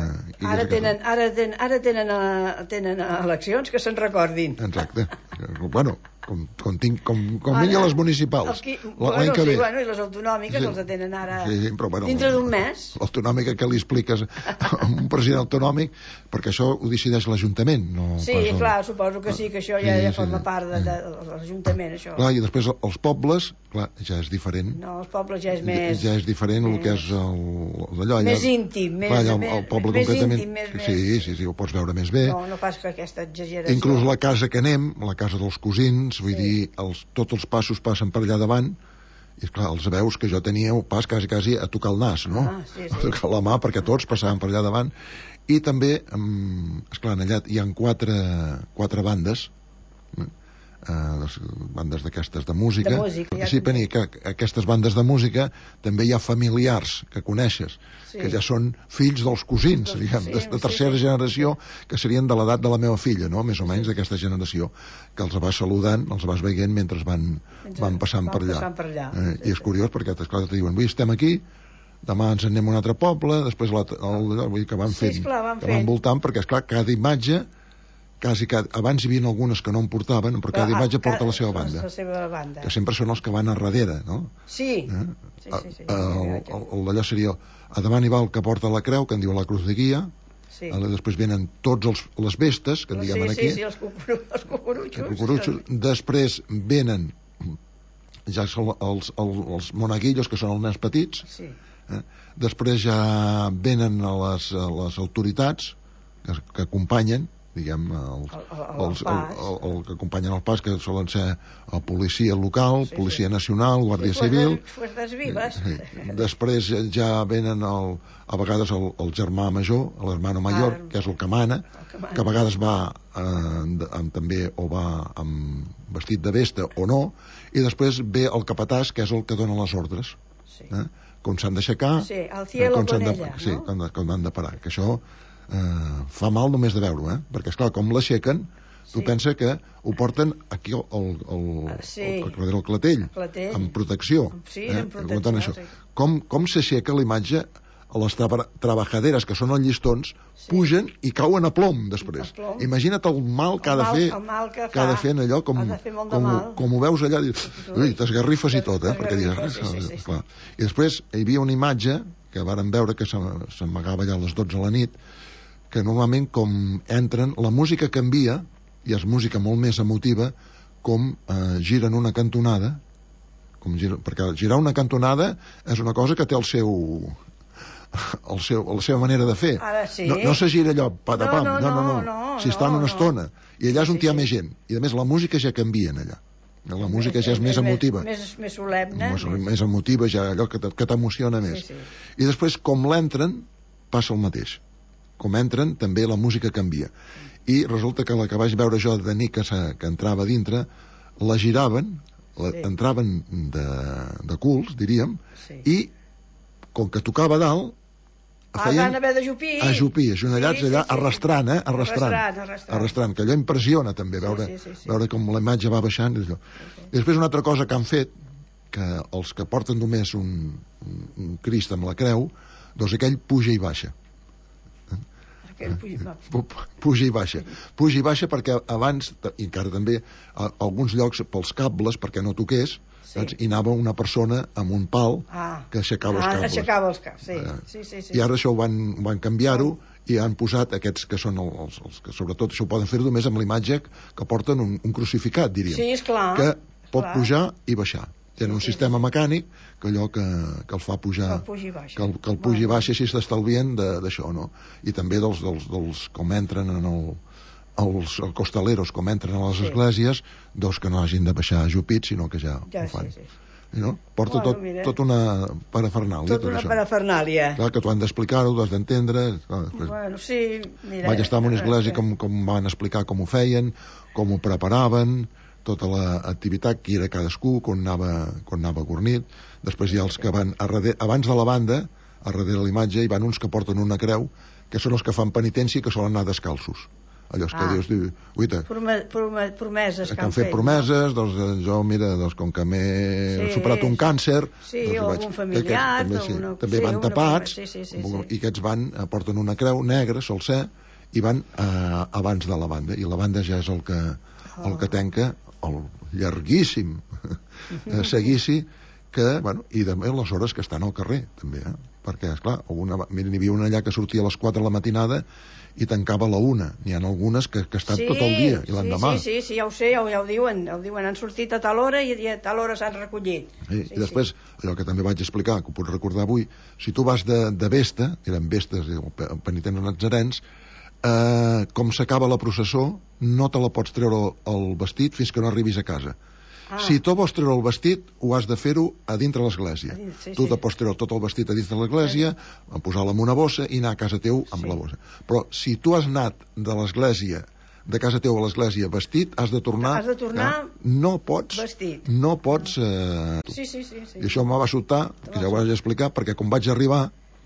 Ara tenen eleccions, que se'n recordin. Exacte. Bueno, com vinguin les municipals l'any que ve. I les autonòmiques els tenen ara dintre d'un mes. L'autonòmica, que li expliques a un president autonòmic, perquè això ho decideix l'Ajuntament. Sí, clar, suposo que sí, que això ja forma part de l'Ajuntament, això. Clar, i després els pobles, clar, ja és diferent. No, els pobles ja és més... Ja és diferent el que és d'allò. Més íntim, més íntim. Sí, ho pots veure més bé. No pas que aquesta exageració. Inclús la casa que anem, la casa dels cosins, vull dir, tots els passos passen per allà davant, i esclar, els veus que jo tenia un pas quasi a tocar el nas, no? A tocar la mà, perquè tots passaven per allà davant. I també, esclar, allà hi ha 4 bandes, bandes d'aquestes de música, participen, i que aquestes bandes de música també hi ha familiars que coneixes, que ja són fills dels cosins, diguem, de tercera generació, que serien de l'edat de la meva filla, no? Més o menys d'aquesta generació, que els vas saludant, els vas veient mentre van passant per allà. I és curiós perquè, esclar, te diuen, avui estem aquí, demà ens anem a un altre poble, després vull dir que van fent, que van voltant, perquè, esclar, cada imatge, abans hi havia algunes que no en portaven, però cada imatge porta la seva banda, que sempre són els que van a darrere, no? Sí. Allò seria, a davant hi va el que porta la creu, que en diu la cruz de guia, després venen tots les vestes, que en diguem aquí, els cucurutxos, després venen ja són els monaguillos, que són els nens petits, després ja venen les autoritats que acompanyen, diguem, els que acompanyen el pas, que solen ser la policia local, policia nacional, guàrdia civil. Després ja venen a vegades el germà major, l'hermano mayor, que és el que mana, que a vegades va també o va amb vestit de vesta o no, i després ve el capatàs, que és el que dona les ordres, com s'han d'aixecar, com han de parar, que això fa mal només de veure-ho, perquè esclar, com l'aixequen, tu pensa que ho porten aquí al carrer del Clatell, amb protecció, com s'aixeca la imatge, les trebajaderes, que són els llistons, pugen i cauen a plom després. Imagina't el mal que ha de fer en allò, com ho veus allà, t'esgarrifes i tot, perquè i després hi havia una imatge que vàrem veure, que s'amagava allà a les 12 de la nit, que normalment com entren, la música canvia, i és música molt més emotiva, com giren una cantonada, perquè girar una cantonada és una cosa que té la seva manera de fer. No se gira allò, patapam, no. Si estan una estona, i allà és on hi ha més gent, i a més la música ja canvia allà. La música ja és més emotiva. Més solemne. Més emotiva, ja allò que t'emociona més. I després, com l'entren, passa el mateix. Com entren, també la música canvia. I resulta que la que vaig veure jo de nit que entrava dintre, la giraven, entraven de culs, diríem, i com que tocava dalt, Van haver d'ajupir. Ajoellats allà, arrastrant, que allò impressiona també, veure com la imatge va baixant. I després una altra cosa que han fet, que els que porten només un Crist amb la creu, doncs aquell puja i baixa. Puja i baixa perquè abans, i encara també a alguns llocs pels cables, perquè no toqués, i anava una persona amb un pal que aixecava els cables. I ara això ho van canviar-ho i han posat aquests que són els que sobretot això ho poden fer només amb la imatge que porten un crucificat, diríem, que pot pujar i baixar. Tenen un sistema mecànic que allò que el fa pujar, que el puja i baixa, si s'estalvien d'això, no? I també dels com entren els costaleros, com entren a les esglésies, doncs que no hagin de baixar ajupits, sinó que ja ho fan. Porta tot una parafernàlia. Clar, que t'ho han d'explicar-ho, t'ho has d'entendre. Vaig estar en una església com van explicar com ho feien, com ho preparaven, tota l'activitat que era cadascú, quan anava guarnit. Després hi ha els que van abans de la banda, a darrere de l'imatge, hi van uns que porten una creu, que són els que fan penitència i que solen anar descalços. Allò que dius, uita, promeses que han fet promeses, doncs jo, mira, com que m'he superat un càncer, o algun familiar, també van tapats, i aquests porten una creu negra, sol ser, i van abans de la banda, i la banda ja és el que tanca el llarguíssim seguici que, i també les hores que estan al carrer també, perquè, esclar, n'hi havia una allà que sortia a les 4 de la matinada i tancava a la 1. N'hi ha algunes que estan tot el dia i l'endemà. Sí, ja ho sé, ja ho diuen, han sortit a tal hora i a tal hora s'han recollit. I després, allò que també vaig explicar, que ho puc recordar avui, si tu vas de Vesta, eren Vestes, penitents natzarens, com s'acaba la processó, no te la pots treure el vestit fins que no arribis a casa. Si tu vols treure el vestit, ho has de fer-ho a dintre l'església. Tu te pots treure tot el vestit a dintre l'església, posar-la en una bossa i anar a casa teu amb la bossa. Però si tu has anat de l'església, de casa teu a l'església vestit, has de tornar... No pots... No pots... I això em va sobtar, que ja ho vaig explicar, perquè quan vaig arribar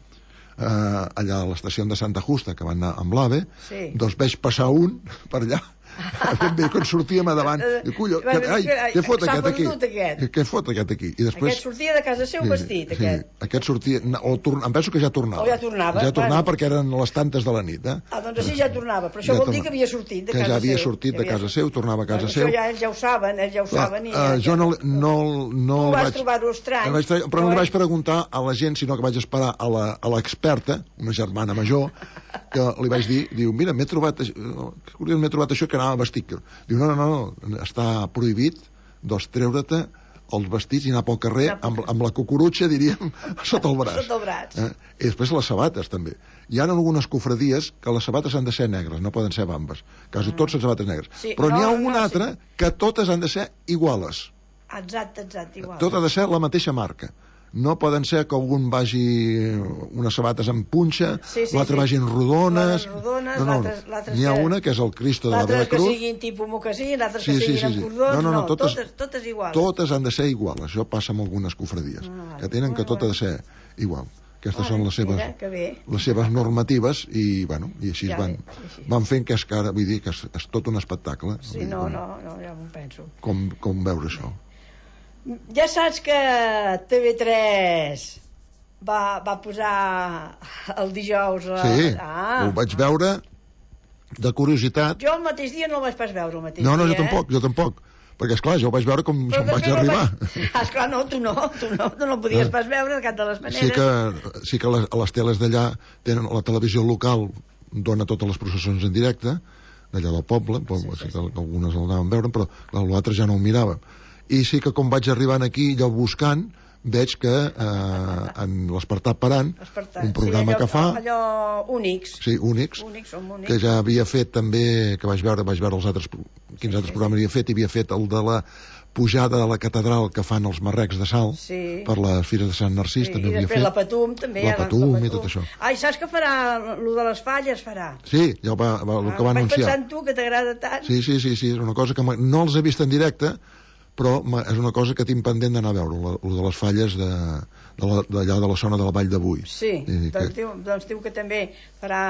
allà a l'estació de Santa Justa, que van anar amb l'AVE, doncs veig passar un per allà, quan sortíem a davant, i colló, què fot aquest aquí? Què fot aquest aquí? Aquest sortia de casa seu vestit, aquest. Aquest sortia, em penso que ja tornava. Ja tornava perquè eren les tantes de la nit. Doncs així ja tornava, però això vol dir que havia sortit de casa seu. Que ja havia sortit de casa seu, tornava a casa seu. Això ja ells ja ho saben. Jo no tu vas trobar-ho estrany. Però no li vaig preguntar a la gent, sinó que vaig esperar a l'experta, una germana major, que li vaig dir, diu, mira, m'he trobat això que anava vestit. Diu, no, està prohibit treure't els vestits i anar pel carrer amb la cucurutxa, diríem, sota el braç. I després les sabates, també. Hi ha algunes cofradies que les sabates han de ser negres, no poden ser bambes. Quasi tots són sabates negres. Però n'hi ha una altra que totes han de ser iguales. Exacte, igual. Tot ha de ser la mateixa marca. No poden ser que algun vagi unes sabates amb punxa, l'altre vagin rodones. No. N'hi ha una que és el Cristo de la Vela Cruz. L'altre que siguin tipus mocasí, l'altre que siguin amb cordons. No, totes iguals. Totes han de ser iguals. Això passa amb algunes cofradies, que tenen que tot ha de ser igual. Aquestes són les seves normatives i així van fent que vull dir que és tot un espectacle. Sí, no, ja m'ho penso. Com veure això. Ja saps que TV3 va posar el dijous... Sí, ho vaig veure de curiositat. Jo el mateix dia no el vaig pas veure el mateix dia. No, jo tampoc. Perquè, esclar, jo ho vaig veure com vaig arribar. Esclar, no, tu no el podies pas veure de cap de les maneres. Sí que a les teles d'allà tenen la televisió local, dona totes les processons en directe, d'allà del poble, sí que algunes el anàvem a veure, però l'altre ja no ho miràvem. I sí que com vaig arribant aquí, allò buscant, veig que en l'Espartat Parant, un programa que fa... Allò Únics. Sí, Únics, que ja havia fet també, que vaig veure els altres, quins altres programes havia fet el de la pujada de la catedral que fan els marrecs de Sal per les Fires de Sant Narcís, també havia fet. I després la Patum, també. La Patum i tot això. Ai, saps que farà lo de les falles, farà? Sí, ja el que va anunciar. Vaig pensar en tu, que t'agrada tant. Sí, és una cosa que no els he vist en directe, però és una cosa que tinc pendent d'anar a veure, lo de les falles d'allà de la zona de la Vall d'Avui. Sí, doncs diu que també farà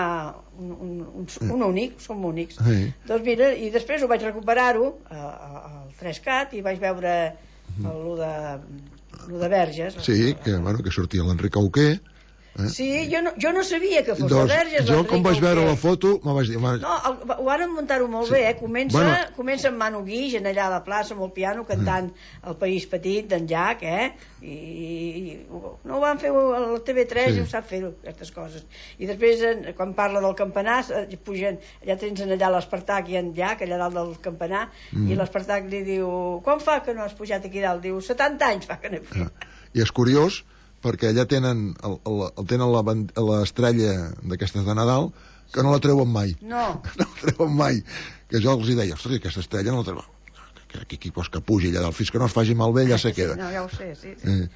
un únic, som únics. Doncs mira, i després ho vaig recuperar-ho al 3CAT i vaig veure lo de Verges. Sí, que sortia l'Enric Auqué. Sí, jo no sabia que fos de Verges. Jo, com vaig veure la foto, me vaig dir... No, ho van muntar-ho molt bé, comença amb Manu Guix, allà a la plaça, amb el piano, cantant El País Petit, d'en Llach, i no ho van fer a la TV3, i ho sap fer-ho, aquestes coses. I després, quan parla del campanar, pugen, allà tens allà l'Espartac i en Llach, allà dalt del campanar, i l'Espartac li diu, quan fa que no has pujat aquí dalt? Diu, 70 anys fa que no he fet. I és curiós, perquè allà tenen l'estrella d'aquestes de Nadal, que no la treuen mai. No la treuen mai. Que jo els deia, ostres, aquesta estrella no la treuen. Aquí vols que pugi allà dalt, fins que no es faci malbé ja se queda. No, ja ho sé, sí.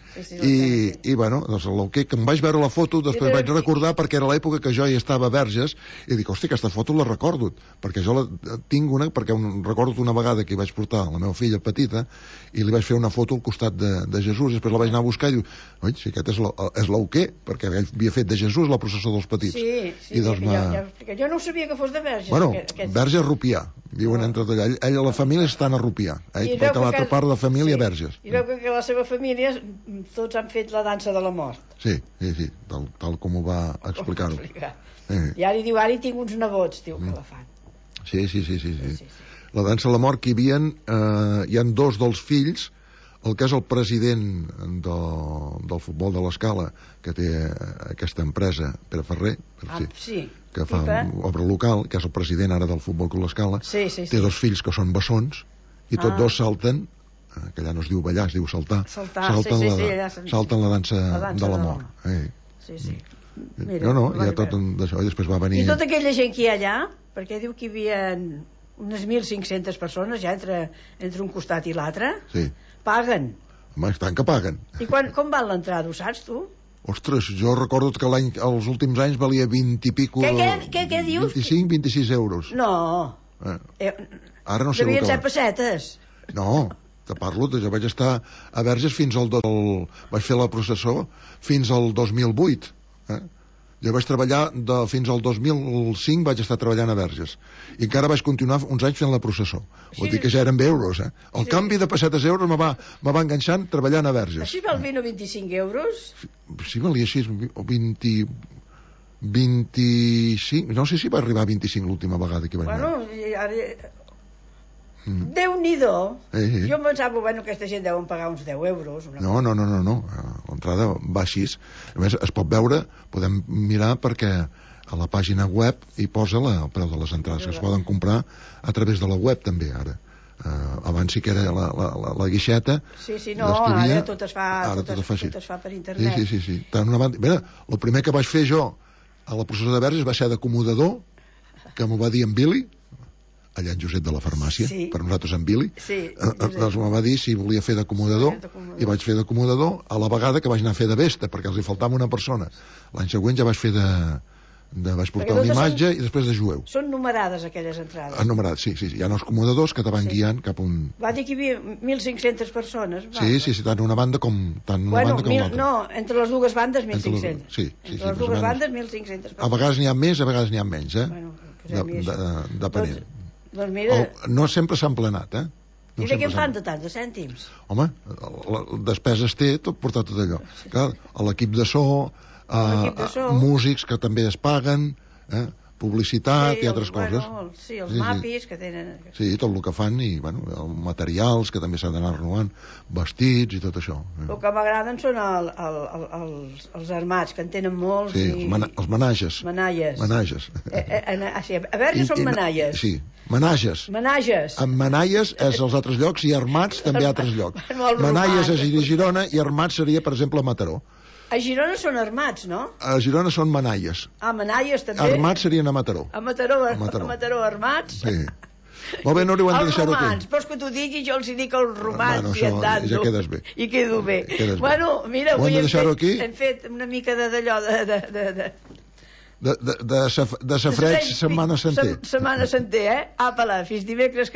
I bueno, doncs que em vaig veure la foto, després vaig recordar, perquè era l'època que jo hi estava a Verges, i dic, hòstia, aquesta foto la recordo, perquè jo la tinc perquè recordo una vegada que hi vaig portar la meva filla petita, i li vaig fer una foto al costat de Jesús, i després la vaig anar a buscar i diu, oi, si aquest és l'Auqué, perquè ell havia fet de Jesús la processó dels petits. Sí, jo no sabia que fos de Verges. Bueno, Verges Rupià, viuen entre allà, ell i la família estan a Rupià, perquè l'altra part de la família Verges. I veu que la seva família tots han fet la dansa de la mort. Sí, tal com ho va explicar-ho. I ara diu, ara hi tinc uns nebots, diu, que la fan. Sí. La dansa de la mort que hi ha dos dels fills, el que és el president del futbol de l'Escala, que té aquesta empresa, Pere Ferrer, que fa obra local, que és el president ara del futbol de l'Escala, té dos fills que són bessons, i tots dos salten, que allà no es diu ballar, es diu saltar, salten la dansa de la mort. No, hi ha tot d'això, i després va venir... I tota aquella gent que hi ha allà, perquè diu que hi havia unes 1.500 persones ja entre un costat i l'altre, paguen. Home, tant que paguen. I com val l'entrada, ho saps tu? Ostres, jo recordo que els últims anys valia 20 i pico... Què dius? 25-26 euros. No. Ara no sé devien ser pessetes. No, te parlo, jo vaig estar a Verges fins al... vaig fer la processó fins al 2008. Jo vaig treballar fins al 2005, vaig estar treballant a Verges. I encara vaig continuar uns anys fent la processó. Vull dir que ja eren euros, El canvi de pessetes a euros me va enganxant treballant a Verges. Així val 20 o 25 euros? Sí, valia així, 25... No sé si va arribar a 25 l'última vegada que vaig anar. Ara... Déu-n'hi-do. Jo em pensava, que aquesta gent deuen pagar uns 10 euros. No. L'entrada va així. A més, es pot veure, podem mirar, perquè a la pàgina web hi posa el preu de les entrades, que es poden comprar a través de la web també, ara. Abans sí que era la guixeta. Ara tot es fa per internet. Sí. El primer que vaig fer jo a la processó de Verges va ser d'acomodador, que m'ho va dir en Billy, allà en Josep de la farmàcia, per nosaltres en Billy, doncs me va dir si volia fer d'acomodador, i vaig fer d'acomodador a la vegada que vaig anar a fer de vesta, perquè els hi faltava una persona. L'any següent ja vaig fer vaig portar una imatge i després de jueu. Són numerades aquelles entrades. Numerades, sí. Hi ha els comodadors que te van guiant cap a un... Va dir que hi havia 1.500 persones. Sí, tant una banda com l'altra. No, entre les dues bandes 1.500. Sí. Entre les dues bandes 1.500 persones. A vegades n'hi ha més, a vegades n'hi ha menys, depenent. Doncs mira... No sempre s'han plenat, I de què en fan de tant, de cèntims? Home, despeses té tot portar tot allò. Clar, a l'equip de so, músics que també es paguen, publicitat i altres coses. Sí, els mapis que tenen... Sí, tot el que fan, i materials que també s'han d'anar renovant, vestits i tot això. El que m'agraden són els armats, que en tenen molts. Sí, els menages. Menages. A Verges són menages. Sí, menages. En menages és als altres llocs i armats també a altres llocs. Menages és a Girona i armats seria, per exemple, a Mataró. A Girona són armats, no? A Girona són manalles. Manalles també? Armats serien a Mataró. A Mataró armats? Sí. Molt bé, no ho hem de deixar-ho aquí. Els romans, vols que t'ho digui? Jo els dic els romans i andant. Ja quedes bé. I quedo bé. Bueno, mira, avui hem fet una mica d'allò de safreig Setmana Santer. Setmana Santer, Apa, fins dimecres que